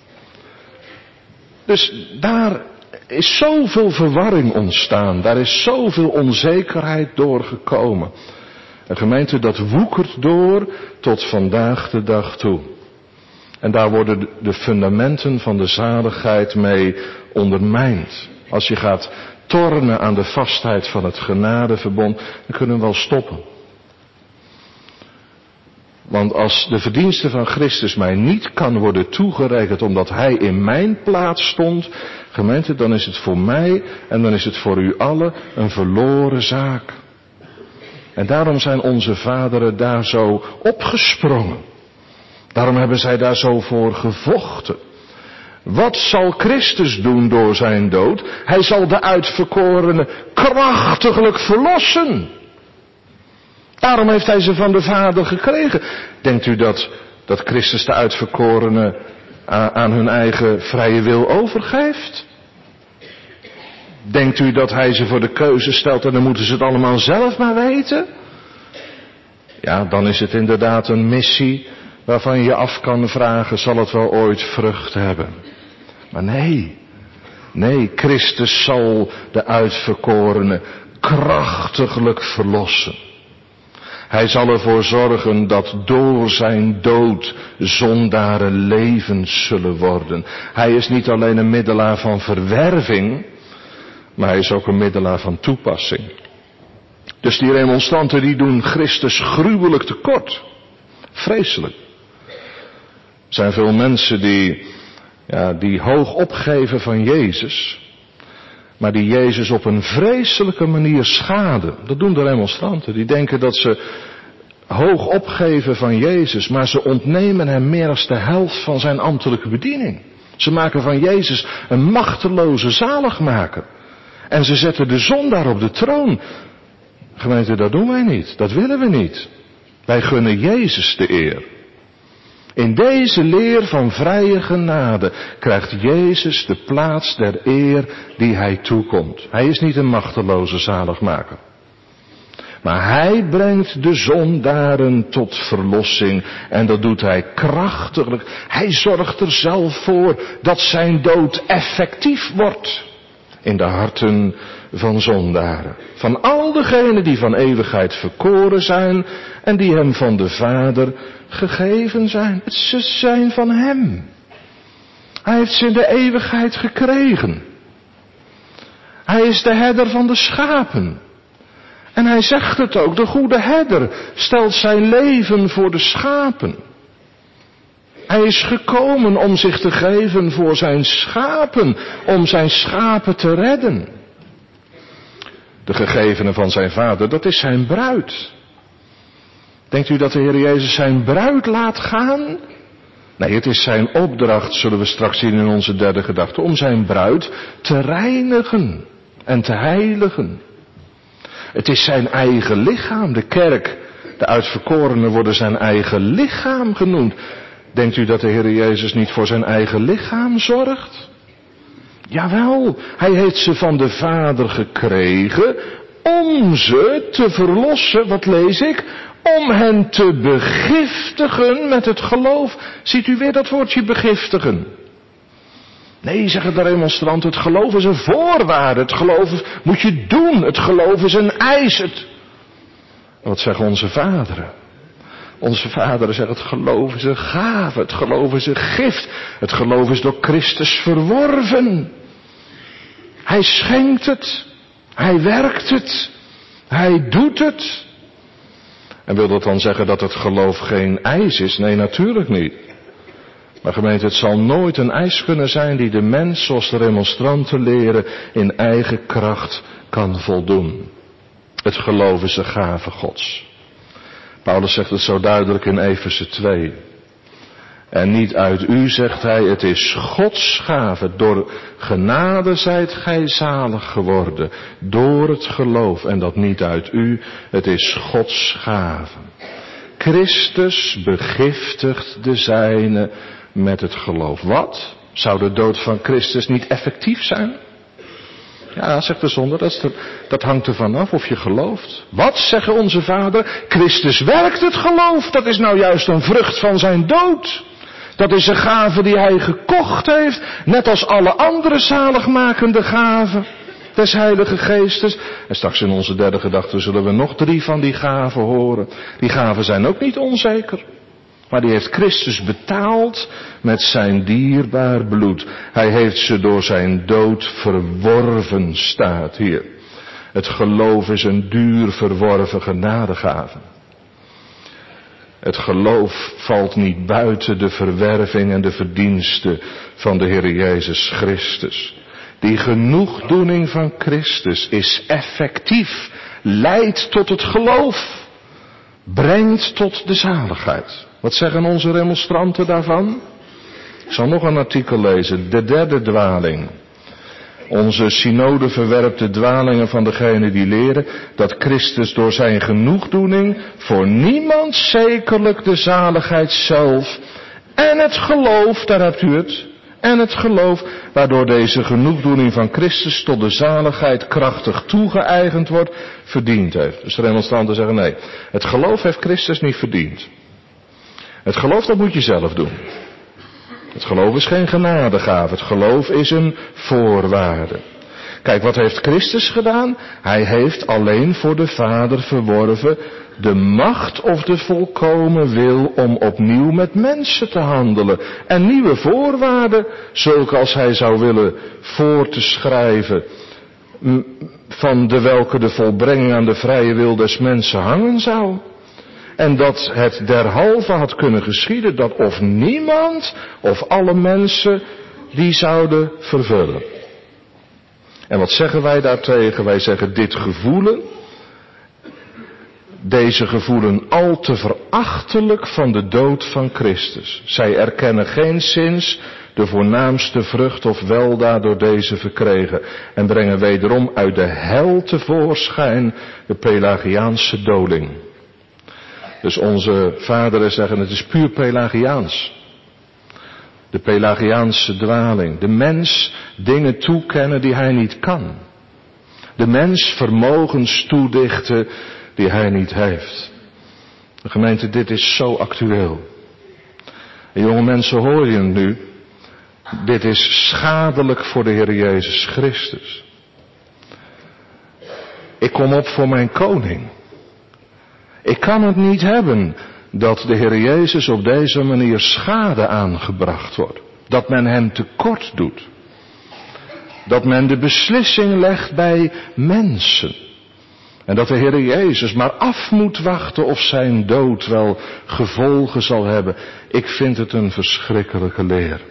Speaker 1: Dus daar is zoveel verwarring ontstaan. Daar is zoveel onzekerheid doorgekomen. Een gemeente dat woekert door tot vandaag de dag toe. En daar worden de fundamenten van de zaligheid mee ondermijnd. Als je gaat tornen aan de vastheid van het genadeverbond, dan kunnen we wel stoppen. Want als de verdienste van Christus mij niet kan worden toegerekend omdat hij in mijn plaats stond, gemeente, dan is het voor mij en dan is het voor u allen een verloren zaak. En daarom zijn onze vaderen daar zo opgesprongen. Daarom hebben zij daar zo voor gevochten. Wat zal Christus doen door zijn dood? Hij zal de uitverkorenen krachtiglijk verlossen. Daarom heeft hij ze van de Vader gekregen. Denkt u dat, dat Christus de uitverkorenen aan hun eigen vrije wil overgeeft? Denkt u dat hij ze voor de keuze stelt en dan moeten ze het allemaal zelf maar weten? Ja, dan is het inderdaad een missie waarvan je je af kan vragen, zal het wel ooit vrucht hebben? Maar nee, nee, Christus zal de uitverkorenen krachtiglijk verlossen. Hij zal ervoor zorgen dat door zijn dood zondaren levend zullen worden. Hij is niet alleen een middelaar van verwerving, maar hij is ook een middelaar van toepassing. Dus die remonstranten die doen Christus gruwelijk tekort. Vreselijk. Er zijn veel mensen die, ja, die hoog opgeven van Jezus, maar die Jezus op een vreselijke manier schaden. Dat doen de remonstranten. Die denken dat ze hoog opgeven van Jezus, maar ze ontnemen hem meer dan de helft van zijn ambtelijke bediening. Ze maken van Jezus een machteloze zaligmaker. En ze zetten de zondaar op de troon. Gemeente, dat doen wij niet. Dat willen we niet. Wij gunnen Jezus de eer. In deze leer van vrije genade krijgt Jezus de plaats der eer die hij toekomt. Hij is niet een machteloze zaligmaker. Maar hij brengt de zondaren tot verlossing. En dat doet hij krachtiglijk. Hij zorgt er zelf voor dat zijn dood effectief wordt. In de harten van zondaren. Van al degenen die van eeuwigheid verkoren zijn. En die hem van de Vader gegeven zijn. Ze zijn van hem. Hij heeft ze in de eeuwigheid gekregen. Hij is de herder van de schapen. En hij zegt het ook, de goede herder stelt zijn leven voor de schapen. Hij is gekomen om zich te geven voor zijn schapen, om zijn schapen te redden. De gegevene van zijn Vader, dat is zijn bruid. Denkt u dat de Heer Jezus zijn bruid laat gaan? Nee, het is zijn opdracht, zullen we straks zien in onze derde gedachte, om zijn bruid te reinigen en te heiligen. Het is zijn eigen lichaam, de kerk. De uitverkorenen worden zijn eigen lichaam genoemd. Denkt u dat de Heer Jezus niet voor zijn eigen lichaam zorgt? Jawel, hij heeft ze van de Vader gekregen om ze te verlossen, wat lees ik? Om hen te begiftigen met het geloof. Ziet u weer dat woordje begiftigen? Nee, zeggen de remonstranten, het geloof is een voorwaarde. Het geloof moet je doen. Het geloof is een eis. Het... Wat zeggen onze vaderen? Onze vaderen zeggen, het geloof is een gave. Het geloof is een gift. Het geloof is door Christus verworven. Hij schenkt het. Hij werkt het. Hij doet het. En wil dat dan zeggen dat het geloof geen eis is? Nee, natuurlijk niet. Maar gemeente, het zal nooit een eis kunnen zijn die de mens, zoals de remonstranten leren, in eigen kracht kan voldoen. Het geloof is een gave Gods. Paulus zegt het zo duidelijk in Efeze twee. En niet uit u, zegt hij, het is Gods gave. Door genade zijt gij zalig geworden. Door het geloof. En dat niet uit u, het is Gods gave. Christus begiftigt de zijne met het geloof. Wat? Zou de dood van Christus niet effectief zijn? Ja, zegt de zonde, dat, is de, dat hangt ervan af of je gelooft. Wat, zeggen onze vader? Christus werkt het geloof. Dat is nou juist een vrucht van zijn dood. Dat is een gave die hij gekocht heeft. Net als alle andere zaligmakende gaven des Heilige Geestes. En straks in onze derde gedachte zullen we nog drie van die gaven horen. Die gaven zijn ook niet onzeker. Maar die heeft Christus betaald met zijn dierbaar bloed. Hij heeft ze door zijn dood verworven, staat hier. Het geloof is een duur verworven genadegave. Het geloof valt niet buiten de verwerving en de verdiensten van de Heer Jezus Christus. Die genoegdoening van Christus is effectief, leidt tot het geloof, brengt tot de zaligheid. Wat zeggen onze remonstranten daarvan? Ik zal nog een artikel lezen, de derde dwaling. Onze synode verwerpt de dwalingen van degenen die leren dat Christus door zijn genoegdoening voor niemand zekerlijk de zaligheid zelf en het geloof, daar hebt u het, en het geloof waardoor deze genoegdoening van Christus tot de zaligheid krachtig toegeëigend wordt, verdiend heeft. Dus de remonstranten zeggen nee, het geloof heeft Christus niet verdiend. Het geloof dat moet je zelf doen. Het geloof is geen genadegave. Het geloof is een voorwaarde. Kijk, wat heeft Christus gedaan? Hij heeft alleen voor de Vader verworven de macht of de volkomen wil om opnieuw met mensen te handelen. En nieuwe voorwaarden, zulke als hij zou willen voor te schrijven, van de welke de volbrenging aan de vrije wil des mensen hangen zou. En dat het derhalve had kunnen geschieden dat of niemand of alle mensen die zouden vervullen. En wat zeggen wij daartegen? Wij zeggen dit gevoelen, deze gevoelen al te verachtelijk van de dood van Christus. Zij erkennen geenszins de voornaamste vrucht of weldaad door deze verkregen en brengen wederom uit de hel tevoorschijn de Pelagiaanse doling. Dus onze vaderen zeggen het is puur Pelagiaans. De Pelagiaanse dwaling. De mens dingen toekennen die hij niet kan. De mens vermogens toedichten die hij niet heeft. De gemeente, dit is zo actueel. En jonge mensen, hoor je het nu? Dit is schadelijk voor de Heer Jezus Christus. Ik kom op voor mijn koning. Ik kan het niet hebben dat de Heer Jezus op deze manier schade aangebracht wordt. Dat men hem tekort doet. Dat men de beslissing legt bij mensen. En dat de Heer Jezus maar af moet wachten of zijn dood wel gevolgen zal hebben. Ik vind het een verschrikkelijke leer.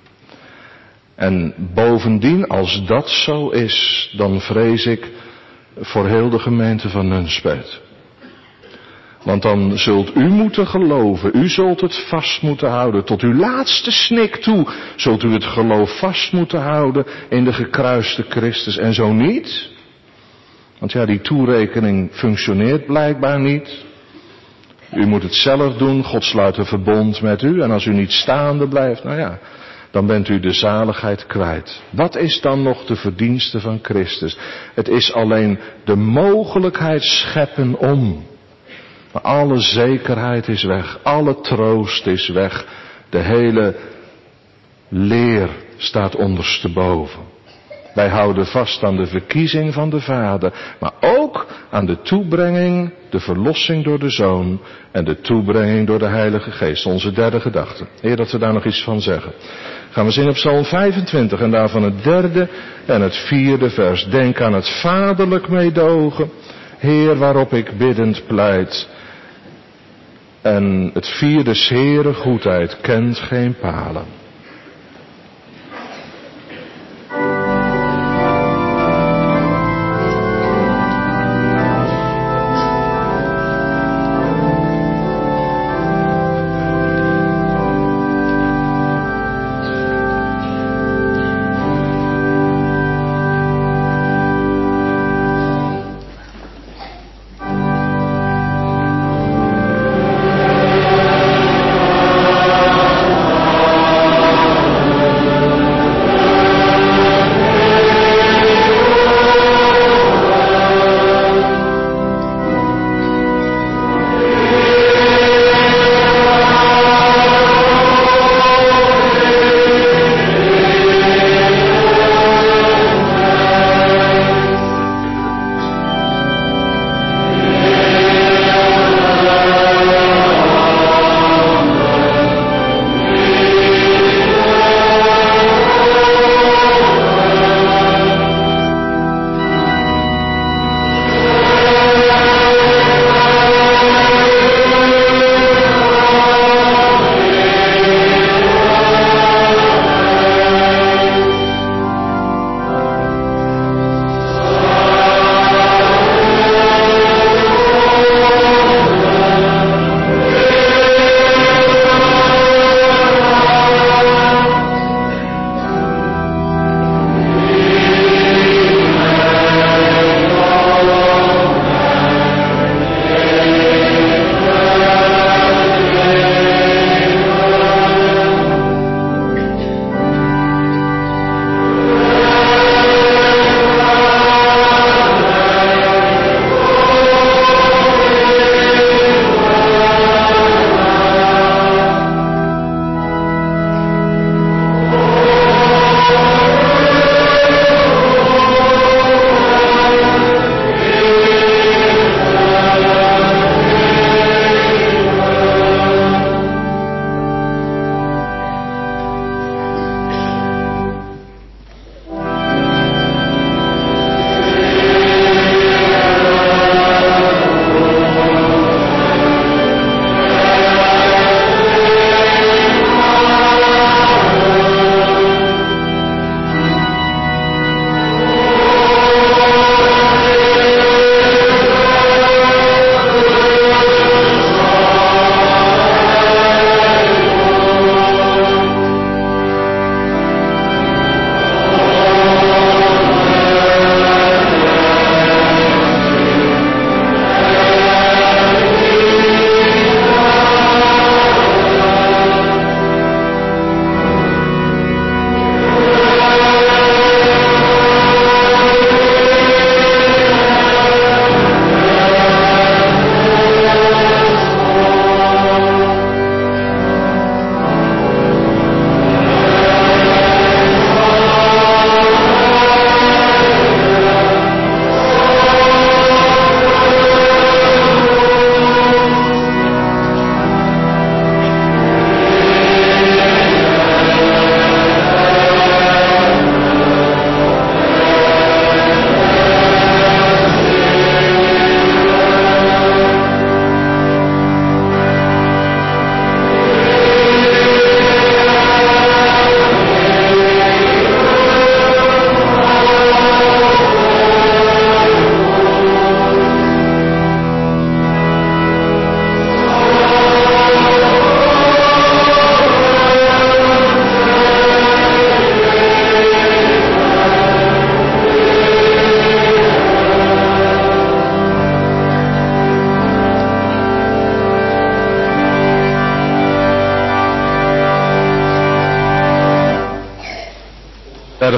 Speaker 1: En bovendien, als dat zo is, dan vrees ik voor heel de gemeente van Nunspeet. Want dan zult u moeten geloven, u zult het vast moeten houden, tot uw laatste snik toe zult u het geloof vast moeten houden in de gekruiste Christus. En zo niet, want ja, die toerekening functioneert blijkbaar niet. U moet het zelf doen, God sluit een verbond met u en als u niet staande blijft, nou ja, dan bent u de zaligheid kwijt. Wat is dan nog de verdienste van Christus? Het is alleen de mogelijkheid scheppen om. Maar alle zekerheid is weg, alle troost is weg. De hele leer staat ondersteboven. Wij houden vast aan de verkiezing van de Vader, maar ook aan de toebrenging, de verlossing door de Zoon en de toebrenging door de Heilige Geest. Onze derde gedachte. Heer, dat we daar nog iets van zeggen. Gaan we zingen op Psalm vijfentwintig en daarvan het derde en het vierde vers. Denk aan het vaderlijk meedogen, Heer, waarop ik biddend pleit. En het vierde, 's Heere goedheid kent geen palen.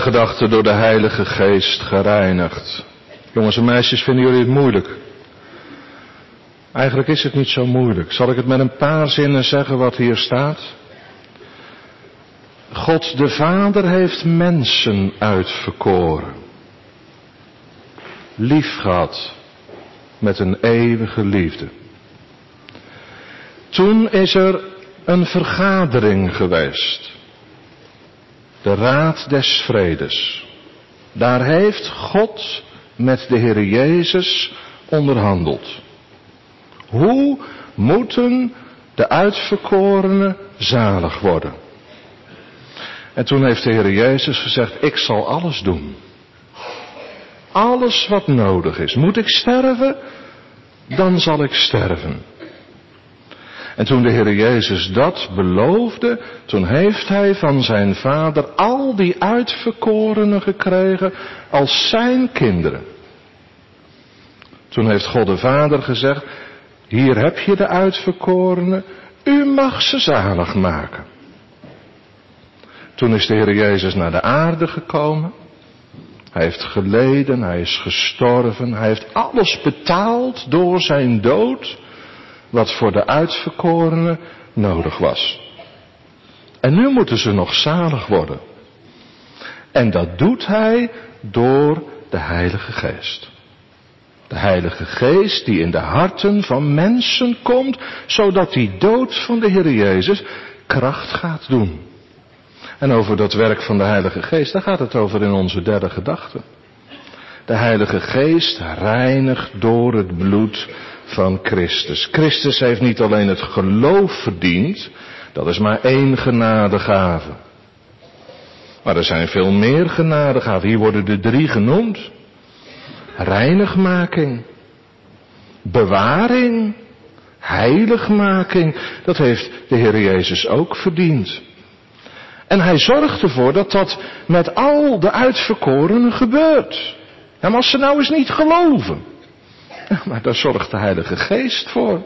Speaker 1: gedachten door de Heilige Geest gereinigd. Jongens en meisjes, vinden jullie het moeilijk? Eigenlijk is het niet zo moeilijk. Zal ik het met een paar zinnen zeggen wat hier staat? God de Vader heeft mensen uitverkoren. Lief gehad. Met een eeuwige liefde. Toen is er een vergadering geweest. De Raad des Vredes. Daar heeft God met de Heer Jezus onderhandeld. Hoe moeten de uitverkorenen zalig worden? En toen heeft de Heer Jezus gezegd, ik zal alles doen. Alles wat nodig is. Moet ik sterven? Dan zal ik sterven. En toen de Heer Jezus dat beloofde, toen heeft hij van zijn Vader al die uitverkorenen gekregen als zijn kinderen. Toen heeft God de Vader gezegd, hier heb je de uitverkorenen, u mag ze zalig maken. Toen is de Heer Jezus naar de aarde gekomen. Hij heeft geleden, hij is gestorven, hij heeft alles betaald door zijn dood, wat voor de uitverkorenen nodig was. En nu moeten ze nog zalig worden. En dat doet hij door de Heilige Geest. De Heilige Geest die in de harten van mensen komt, zodat die dood van de Heer Jezus kracht gaat doen. En over dat werk van de Heilige Geest, daar gaat het over in onze derde gedachte. De Heilige Geest reinigt door het bloed van Christus. Christus heeft niet alleen het geloof verdiend, dat is maar één genadegave. Maar er zijn veel meer genadegaven. Hier worden de drie genoemd. Reinigmaking, bewaring, heiligmaking. Dat heeft de Heer Jezus ook verdiend. En hij zorgt ervoor dat dat met al de uitverkorenen gebeurt. Ja, maar als ze nou eens niet geloven. Ja, maar daar zorgt de Heilige Geest voor.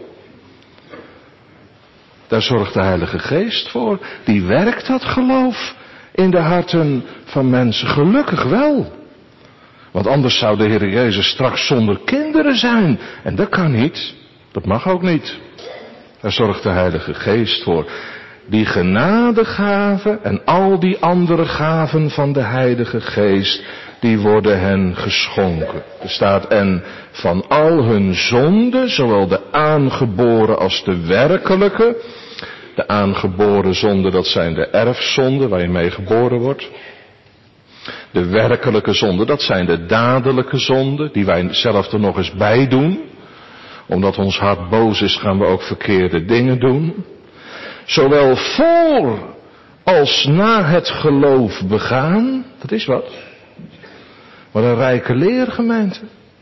Speaker 1: Daar zorgt de Heilige Geest voor. Die werkt dat geloof in de harten van mensen. Gelukkig wel. Want anders zou de Heer Jezus straks zonder kinderen zijn. En dat kan niet. Dat mag ook niet. Daar zorgt de Heilige Geest voor. Die genadegaven en al die andere gaven van de Heilige Geest, die worden hen geschonken. Er staat, en van al hun zonden, zowel de aangeboren als de werkelijke. De aangeboren zonden, dat zijn de erfzonden waar je mee geboren wordt. De werkelijke zonden, dat zijn de dadelijke zonden, die wij zelf er nog eens bij doen. Omdat ons hart boos is, gaan we ook verkeerde dingen doen. Zowel voor als na het geloof begaan, dat is wat. Wat een rijke leer, gemeente.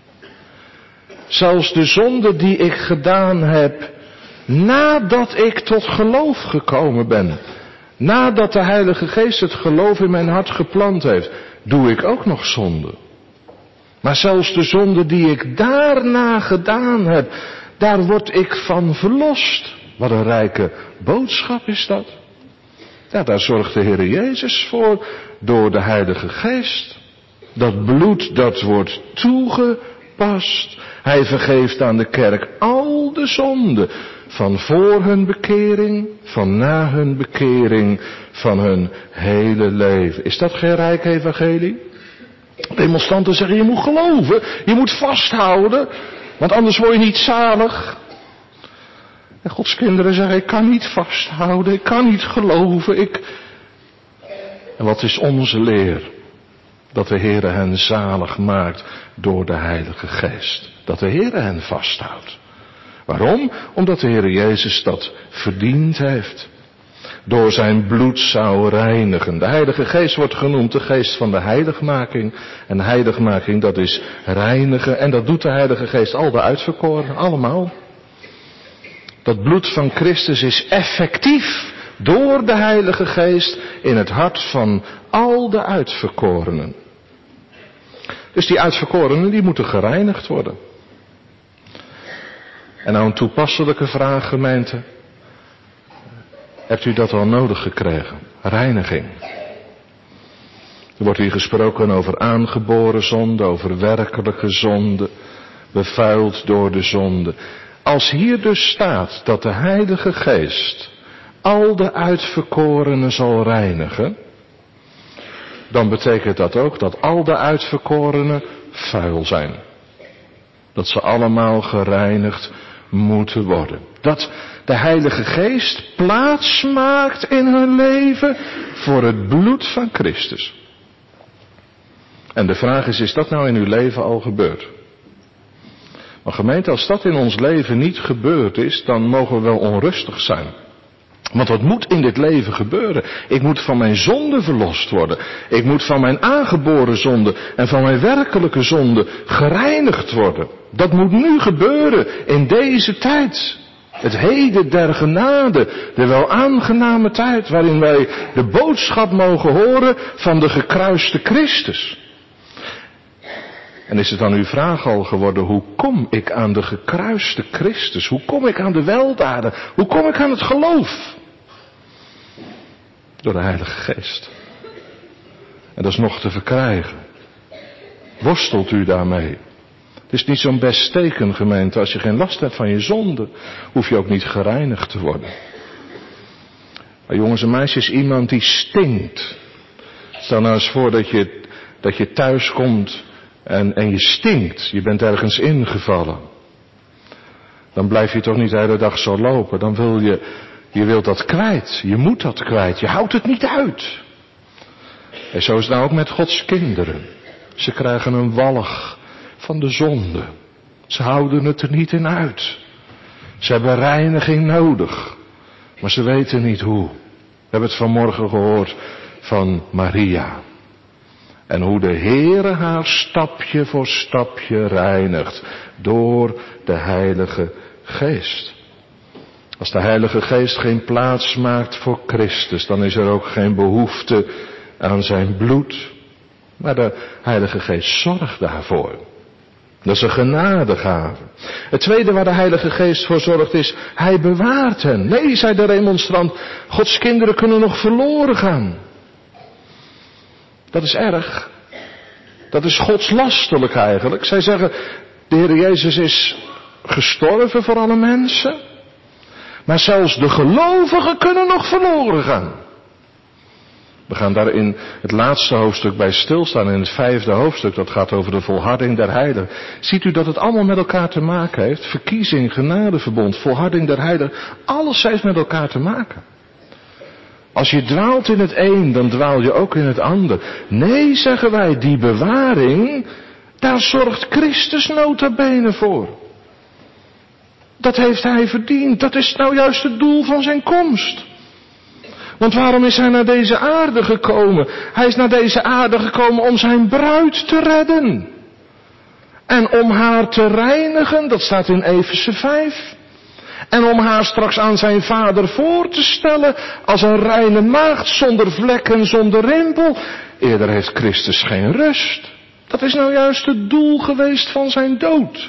Speaker 1: Zelfs de zonde die ik gedaan heb, nadat ik tot geloof gekomen ben. Nadat de Heilige Geest het geloof in mijn hart geplant heeft, doe ik ook nog zonde. Maar zelfs de zonde die ik daarna gedaan heb, daar word ik van verlost. Wat een rijke boodschap is dat. Ja, daar zorgt de Heer Jezus voor door de Heilige Geest. Dat bloed dat wordt toegepast. Hij vergeeft aan de kerk al de zonden. Van voor hun bekering, van na hun bekering, van hun hele leven. Is dat geen rijk evangelie? Demonstranten zeggen, je moet geloven, je moet vasthouden, want anders word je niet zalig. En Gods kinderen zeggen, ik kan niet vasthouden, ik kan niet geloven, ik... En wat is onze leer? Dat de Heere hen zalig maakt door de Heilige Geest. Dat de Heere hen vasthoudt. Waarom? Omdat de Heer Jezus dat verdiend heeft. Door zijn bloed zou reinigen. De Heilige Geest wordt genoemd de geest van de heiligmaking. En heiligmaking, dat is reinigen. En dat doet de Heilige Geest al de uitverkoren, allemaal. Dat bloed van Christus is effectief door de Heilige Geest in het hart van al de uitverkorenen. Dus die uitverkorenen die moeten gereinigd worden. En nou een toepasselijke vraag, gemeente. Hebt u dat al nodig gekregen? Reiniging. Er wordt hier gesproken over aangeboren zonde, over werkelijke zonde, bevuild door de zonde. Als hier dus staat dat de Heilige Geest al de uitverkorenen zal reinigen, dan betekent dat ook dat al de uitverkorenen vuil zijn. Dat ze allemaal gereinigd moeten worden. Dat de Heilige Geest plaats maakt in hun leven voor het bloed van Christus. En de vraag is, is dat nou in uw leven al gebeurd? Maar gemeente, als dat in ons leven niet gebeurd is, dan mogen we wel onrustig zijn. Want wat moet in dit leven gebeuren? Ik moet van mijn zonde verlost worden. Ik moet van mijn aangeboren zonde en van mijn werkelijke zonde gereinigd worden. Dat moet nu gebeuren in deze tijd. Het heden der genade, de wel aangename tijd waarin wij de boodschap mogen horen van de gekruiste Christus. En is het dan uw vraag al geworden, hoe kom ik aan de gekruiste Christus? Hoe kom ik aan de weldaden? Hoe kom ik aan het geloof? Door de Heilige Geest. En dat is nog te verkrijgen. Worstelt u daarmee? Het is niet zo'n best teken, gemeente. Als je geen last hebt van je zonde, hoef je ook niet gereinigd te worden. Maar jongens en meisjes, iemand die stinkt. Stel nou eens voor dat je, dat je thuis komt en, en je stinkt. Je bent ergens ingevallen. Dan blijf je toch niet de hele dag zo lopen. Dan wil je, je wilt dat kwijt. Je moet dat kwijt. Je houdt het niet uit. En zo is het nou ook met Gods kinderen. Ze krijgen een walg van de zonde. Ze houden het er niet in uit. Ze hebben reiniging nodig. Maar ze weten niet hoe. We hebben het vanmorgen gehoord van Maria. En hoe de Heere haar stapje voor stapje reinigt. Door de Heilige Geest. Als de Heilige Geest geen plaats maakt voor Christus, dan is er ook geen behoefte aan zijn bloed. Maar de Heilige Geest zorgt daarvoor. Dat is een genadegave. Het tweede waar de Heilige Geest voor zorgt is, hij bewaart hen. Nee, zei de remonstrant, Gods kinderen kunnen nog verloren gaan. Dat is erg. Dat is godslastelijk eigenlijk. Zij zeggen, de Heer Jezus is gestorven voor alle mensen. Maar zelfs de gelovigen kunnen nog verloren gaan. We gaan daar in het laatste hoofdstuk bij stilstaan, in het vijfde hoofdstuk, dat gaat over de volharding der heiligen. Ziet u dat het allemaal met elkaar te maken heeft? Verkiezing, genadeverbond, volharding der heiligen, alles heeft met elkaar te maken. Als je dwaalt in het een, dan dwaal je ook in het ander. Nee, zeggen wij, die bewaring, daar zorgt Christus nota bene voor. Dat heeft hij verdiend, dat is nou juist het doel van zijn komst. Want waarom is hij naar deze aarde gekomen? Hij is naar deze aarde gekomen om zijn bruid te redden. En om haar te reinigen, dat staat in Efeze vijf. En om haar straks aan zijn vader voor te stellen als een reine maagd, zonder vlek en zonder rimpel. Eerder heeft Christus geen rust. Dat is nou juist het doel geweest van zijn dood.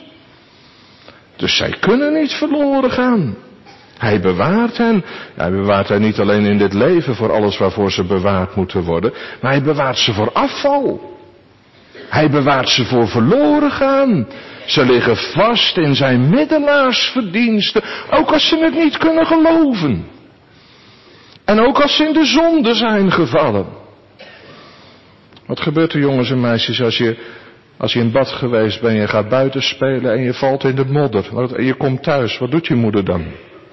Speaker 1: Dus zij kunnen niet verloren gaan. Hij bewaart hen. Hij bewaart hen niet alleen in dit leven voor alles waarvoor ze bewaard moeten worden. Maar hij bewaart ze voor afval. Hij bewaart ze voor verloren gaan. Ze liggen vast in zijn middelaarsverdiensten. Ook als ze het niet kunnen geloven. En ook als ze in de zonde zijn gevallen. Wat gebeurt er, jongens en meisjes, als je, als je in bad geweest bent, je gaat buiten spelen en je valt in de modder. En je komt thuis, wat doet je moeder dan?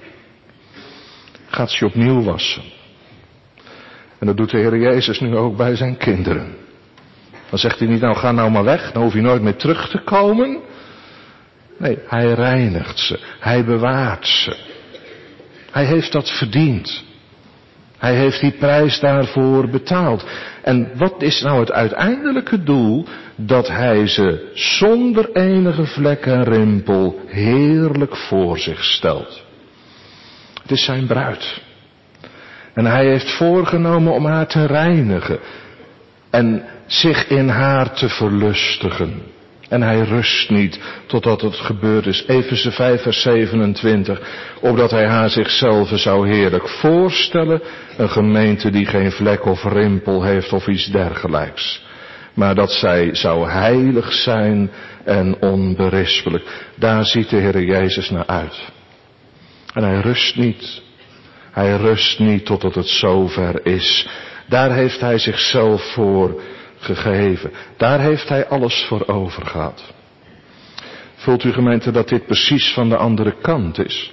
Speaker 1: Gaat ze je opnieuw wassen. En dat doet de Heer Jezus nu ook bij zijn kinderen. Dan zegt hij niet, nou ga nou maar weg, dan hoef je nooit meer terug te komen. Nee, hij reinigt ze, hij bewaart ze. Hij heeft dat verdiend. Hij heeft die prijs daarvoor betaald. En wat is nou het uiteindelijke doel? Dat hij ze zonder enige vlek en rimpel heerlijk voor zich stelt. Het is zijn bruid. En hij heeft voorgenomen om haar te reinigen. En zich in haar te verlustigen. En hij rust niet totdat het gebeurd is. Efeze vijf vers zevenentwintig. Opdat hij haar zichzelf zou heerlijk voorstellen. Een gemeente die geen vlek of rimpel heeft of iets dergelijks. Maar dat zij zou heilig zijn en onberispelijk. Daar ziet de Heer Jezus naar uit. En hij rust niet. Hij rust niet totdat het zover is. Daar heeft hij zichzelf voor gegeven. Daar heeft hij alles voor over gehad. Voelt u, gemeente, dat dit precies van de andere kant is?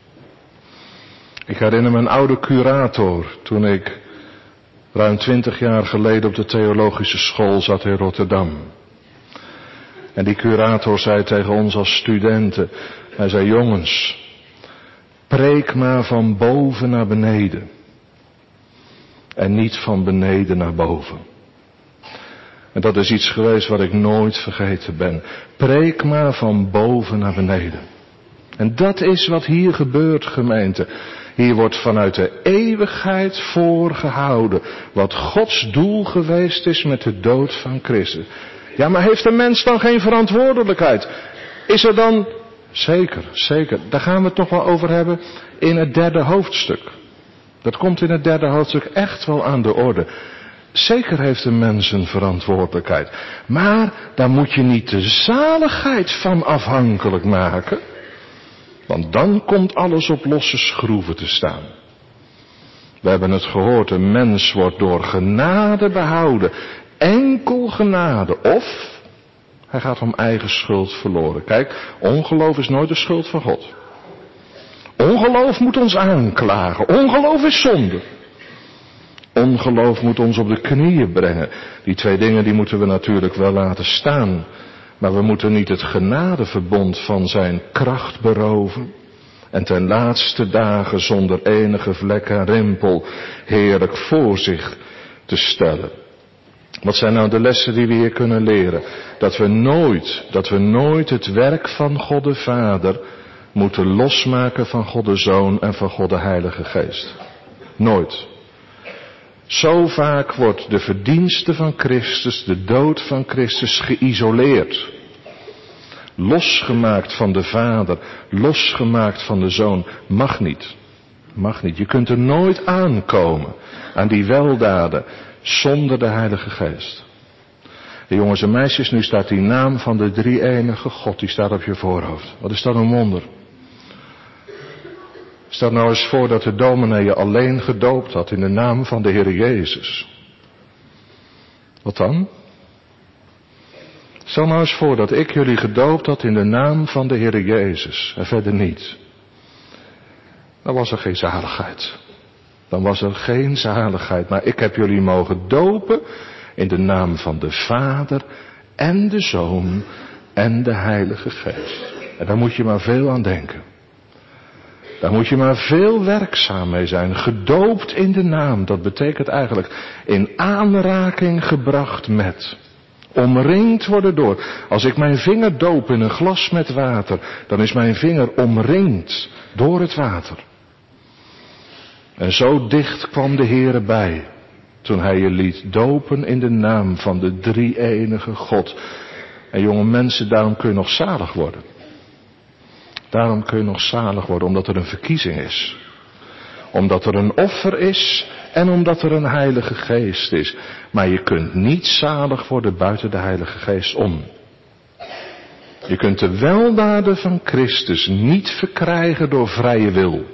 Speaker 1: Ik herinner me een oude curator toen ik ruim twintig jaar geleden op de theologische school zat in Rotterdam. En die curator zei tegen ons als studenten, hij zei: jongens, preek maar van boven naar beneden. En niet van beneden naar boven. En dat is iets geweest wat ik nooit vergeten ben. Preek maar van boven naar beneden. En dat is wat hier gebeurt, gemeente. Hier wordt vanuit de eeuwigheid voorgehouden wat Gods doel geweest is met de dood van Christus. Ja, maar heeft de mens dan geen verantwoordelijkheid? Is er dan... Zeker, zeker. Daar gaan we het nog wel over hebben in het derde hoofdstuk. Dat komt in het derde hoofdstuk echt wel aan de orde. Zeker heeft de mens een verantwoordelijkheid. Maar daar moet je niet de zaligheid van afhankelijk maken. Want dan komt alles op losse schroeven te staan. We hebben het gehoord, een mens wordt door genade behouden. Enkel genade. Of hij gaat om eigen schuld verloren. Kijk, ongeloof is nooit de schuld van God. Ongeloof moet ons aanklagen. Ongeloof is zonde. Ongeloof moet ons op de knieën brengen. Die twee dingen die moeten we natuurlijk wel laten staan. Maar we moeten niet het genadeverbond van zijn kracht beroven. En ten laatste dagen zonder enige vlek en rimpel heerlijk voor zich te stellen. Wat zijn nou de lessen die we hier kunnen leren? Dat we nooit, dat we nooit het werk van God de Vader moeten losmaken van God de Zoon en van God de Heilige Geest. Nooit. Zo vaak wordt de verdienste van Christus, de dood van Christus, geïsoleerd. Losgemaakt van de Vader, losgemaakt van de Zoon. Mag niet. Mag niet. Je kunt er nooit aankomen aan die weldaden zonder de Heilige Geest. En jongens en meisjes, nu staat die naam van de drie-enige God, die staat op je voorhoofd. Wat is dat een wonder? Stel nou eens voor dat de dominee je alleen gedoopt had in de naam van de Heer Jezus. Wat dan? Stel nou eens voor dat ik jullie gedoopt had in de naam van de Heer Jezus en verder niet. Dan was er geen zaligheid. Dan was er geen zaligheid. Maar ik heb jullie mogen dopen in de naam van de Vader en de Zoon en de Heilige Geest. En daar moet je maar veel aan denken. Daar moet je maar veel werkzaam mee zijn. Gedoopt in de naam, dat betekent eigenlijk in aanraking gebracht met. Omringd worden door. Als ik mijn vinger doop in een glas met water, dan is mijn vinger omringd door het water. En zo dicht kwam de Heere bij, toen hij je liet dopen in de naam van de drie-enige God. En jonge mensen, daarom kun je nog zalig worden. Daarom kun je nog zalig worden, omdat er een verkiezing is. Omdat er een offer is en omdat er een Heilige Geest is. Maar je kunt niet zalig worden buiten de Heilige Geest om. Je kunt de weldaden van Christus niet verkrijgen door vrije wil.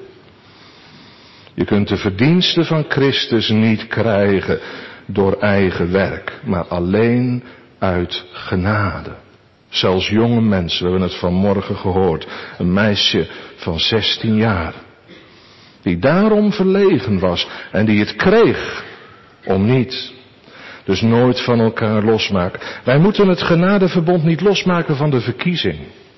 Speaker 1: Je kunt de verdiensten van Christus niet krijgen door eigen werk, maar alleen uit genade. Zelfs jonge mensen, we hebben het vanmorgen gehoord, een meisje van zestien jaar, die daarom verlegen was en die het kreeg om niet. Dus nooit van elkaar losmaken. Wij moeten het genadeverbond niet losmaken van de verkiezing.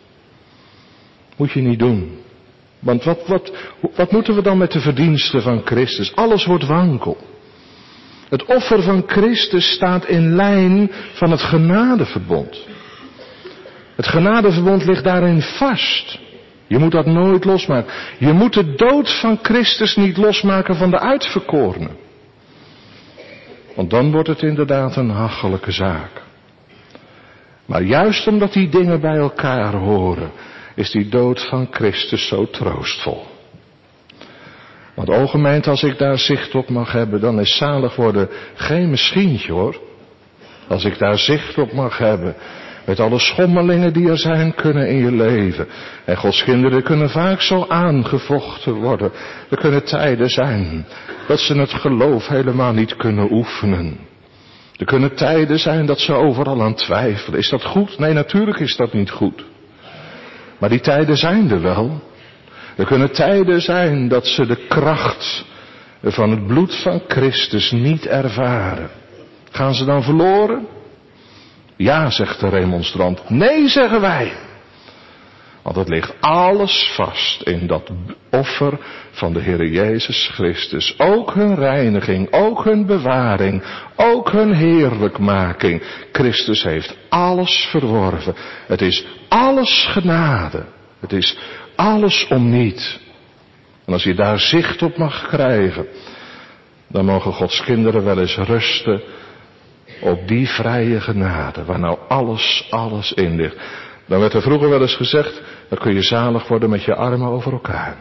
Speaker 1: Moet je niet doen. Want wat, wat, wat moeten we dan met de verdiensten van Christus? Alles wordt wankel. Het offer van Christus staat in lijn van het genadeverbond. Het genadeverbond ligt daarin vast. Je moet dat nooit losmaken. Je moet de dood van Christus niet losmaken van de uitverkorenen. Want dan wordt het inderdaad een hachelijke zaak. Maar juist omdat die dingen bij elkaar horen, is die dood van Christus zo troostvol. Want o gemeente, als ik daar zicht op mag hebben, dan is zalig worden geen misschientje hoor. Als ik daar zicht op mag hebben, met alle schommelingen die er zijn kunnen in je leven. En Gods kinderen kunnen vaak zo aangevochten worden. Er kunnen tijden zijn dat ze het geloof helemaal niet kunnen oefenen. Er kunnen tijden zijn dat ze overal aan twijfelen. Is dat goed? Nee, natuurlijk is dat niet goed. Maar die tijden zijn er wel. Er kunnen tijden zijn dat ze de kracht van het bloed van Christus niet ervaren. Gaan ze dan verloren? Ja, zegt de remonstrant. Nee, zeggen wij. Want het ligt alles vast in dat offer van de Heer Jezus Christus. Ook hun reiniging, ook hun bewaring, ook hun heerlijkmaking. Christus heeft alles verworven. Het is alles genade. Het is alles om niet. En als je daar zicht op mag krijgen, dan mogen Gods kinderen wel eens rusten op die vrije genade, waar nou alles, alles in ligt. Dan werd er vroeger wel eens gezegd, dan kun je zalig worden met je armen over elkaar.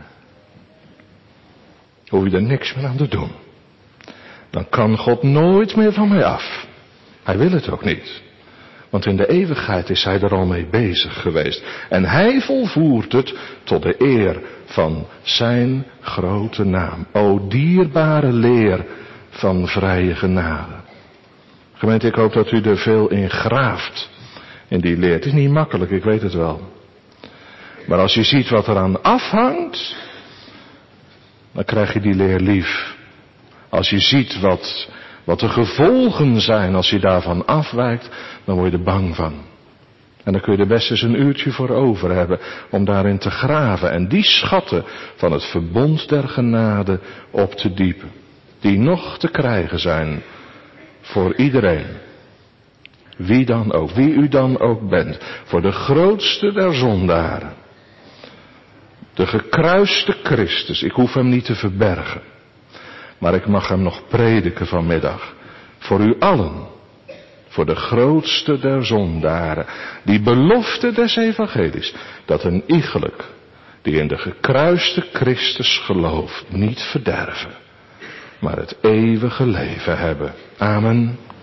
Speaker 1: Hoef je er niks meer aan te doen. Dan kan God nooit meer van mij af. Hij wil het ook niet. Want in de eeuwigheid is hij er al mee bezig geweest. En hij volvoert het tot de eer van zijn grote naam. O dierbare leer van vrije genade. Gemeente, ik hoop dat u er veel in graaft. In die leer. Het is niet makkelijk, ik weet het wel. Maar als je ziet wat eraan afhangt, dan krijg je die leer lief. Als je ziet wat, wat de gevolgen zijn als je daarvan afwijkt, dan word je er bang van. En dan kun je er best eens een uurtje voor over hebben om daarin te graven. En die schatten van het verbond der genade op te diepen. Die nog te krijgen zijn voor iedereen. Wie dan ook, wie u dan ook bent. Voor de grootste der zondaren. De gekruiste Christus. Ik hoef hem niet te verbergen. Maar ik mag hem nog prediken vanmiddag. Voor u allen. Voor de grootste der zondaren. Die belofte des evangelies. Dat een iegelijk die in de gekruiste Christus gelooft niet verderven. Maar het eeuwige leven hebben. Amen.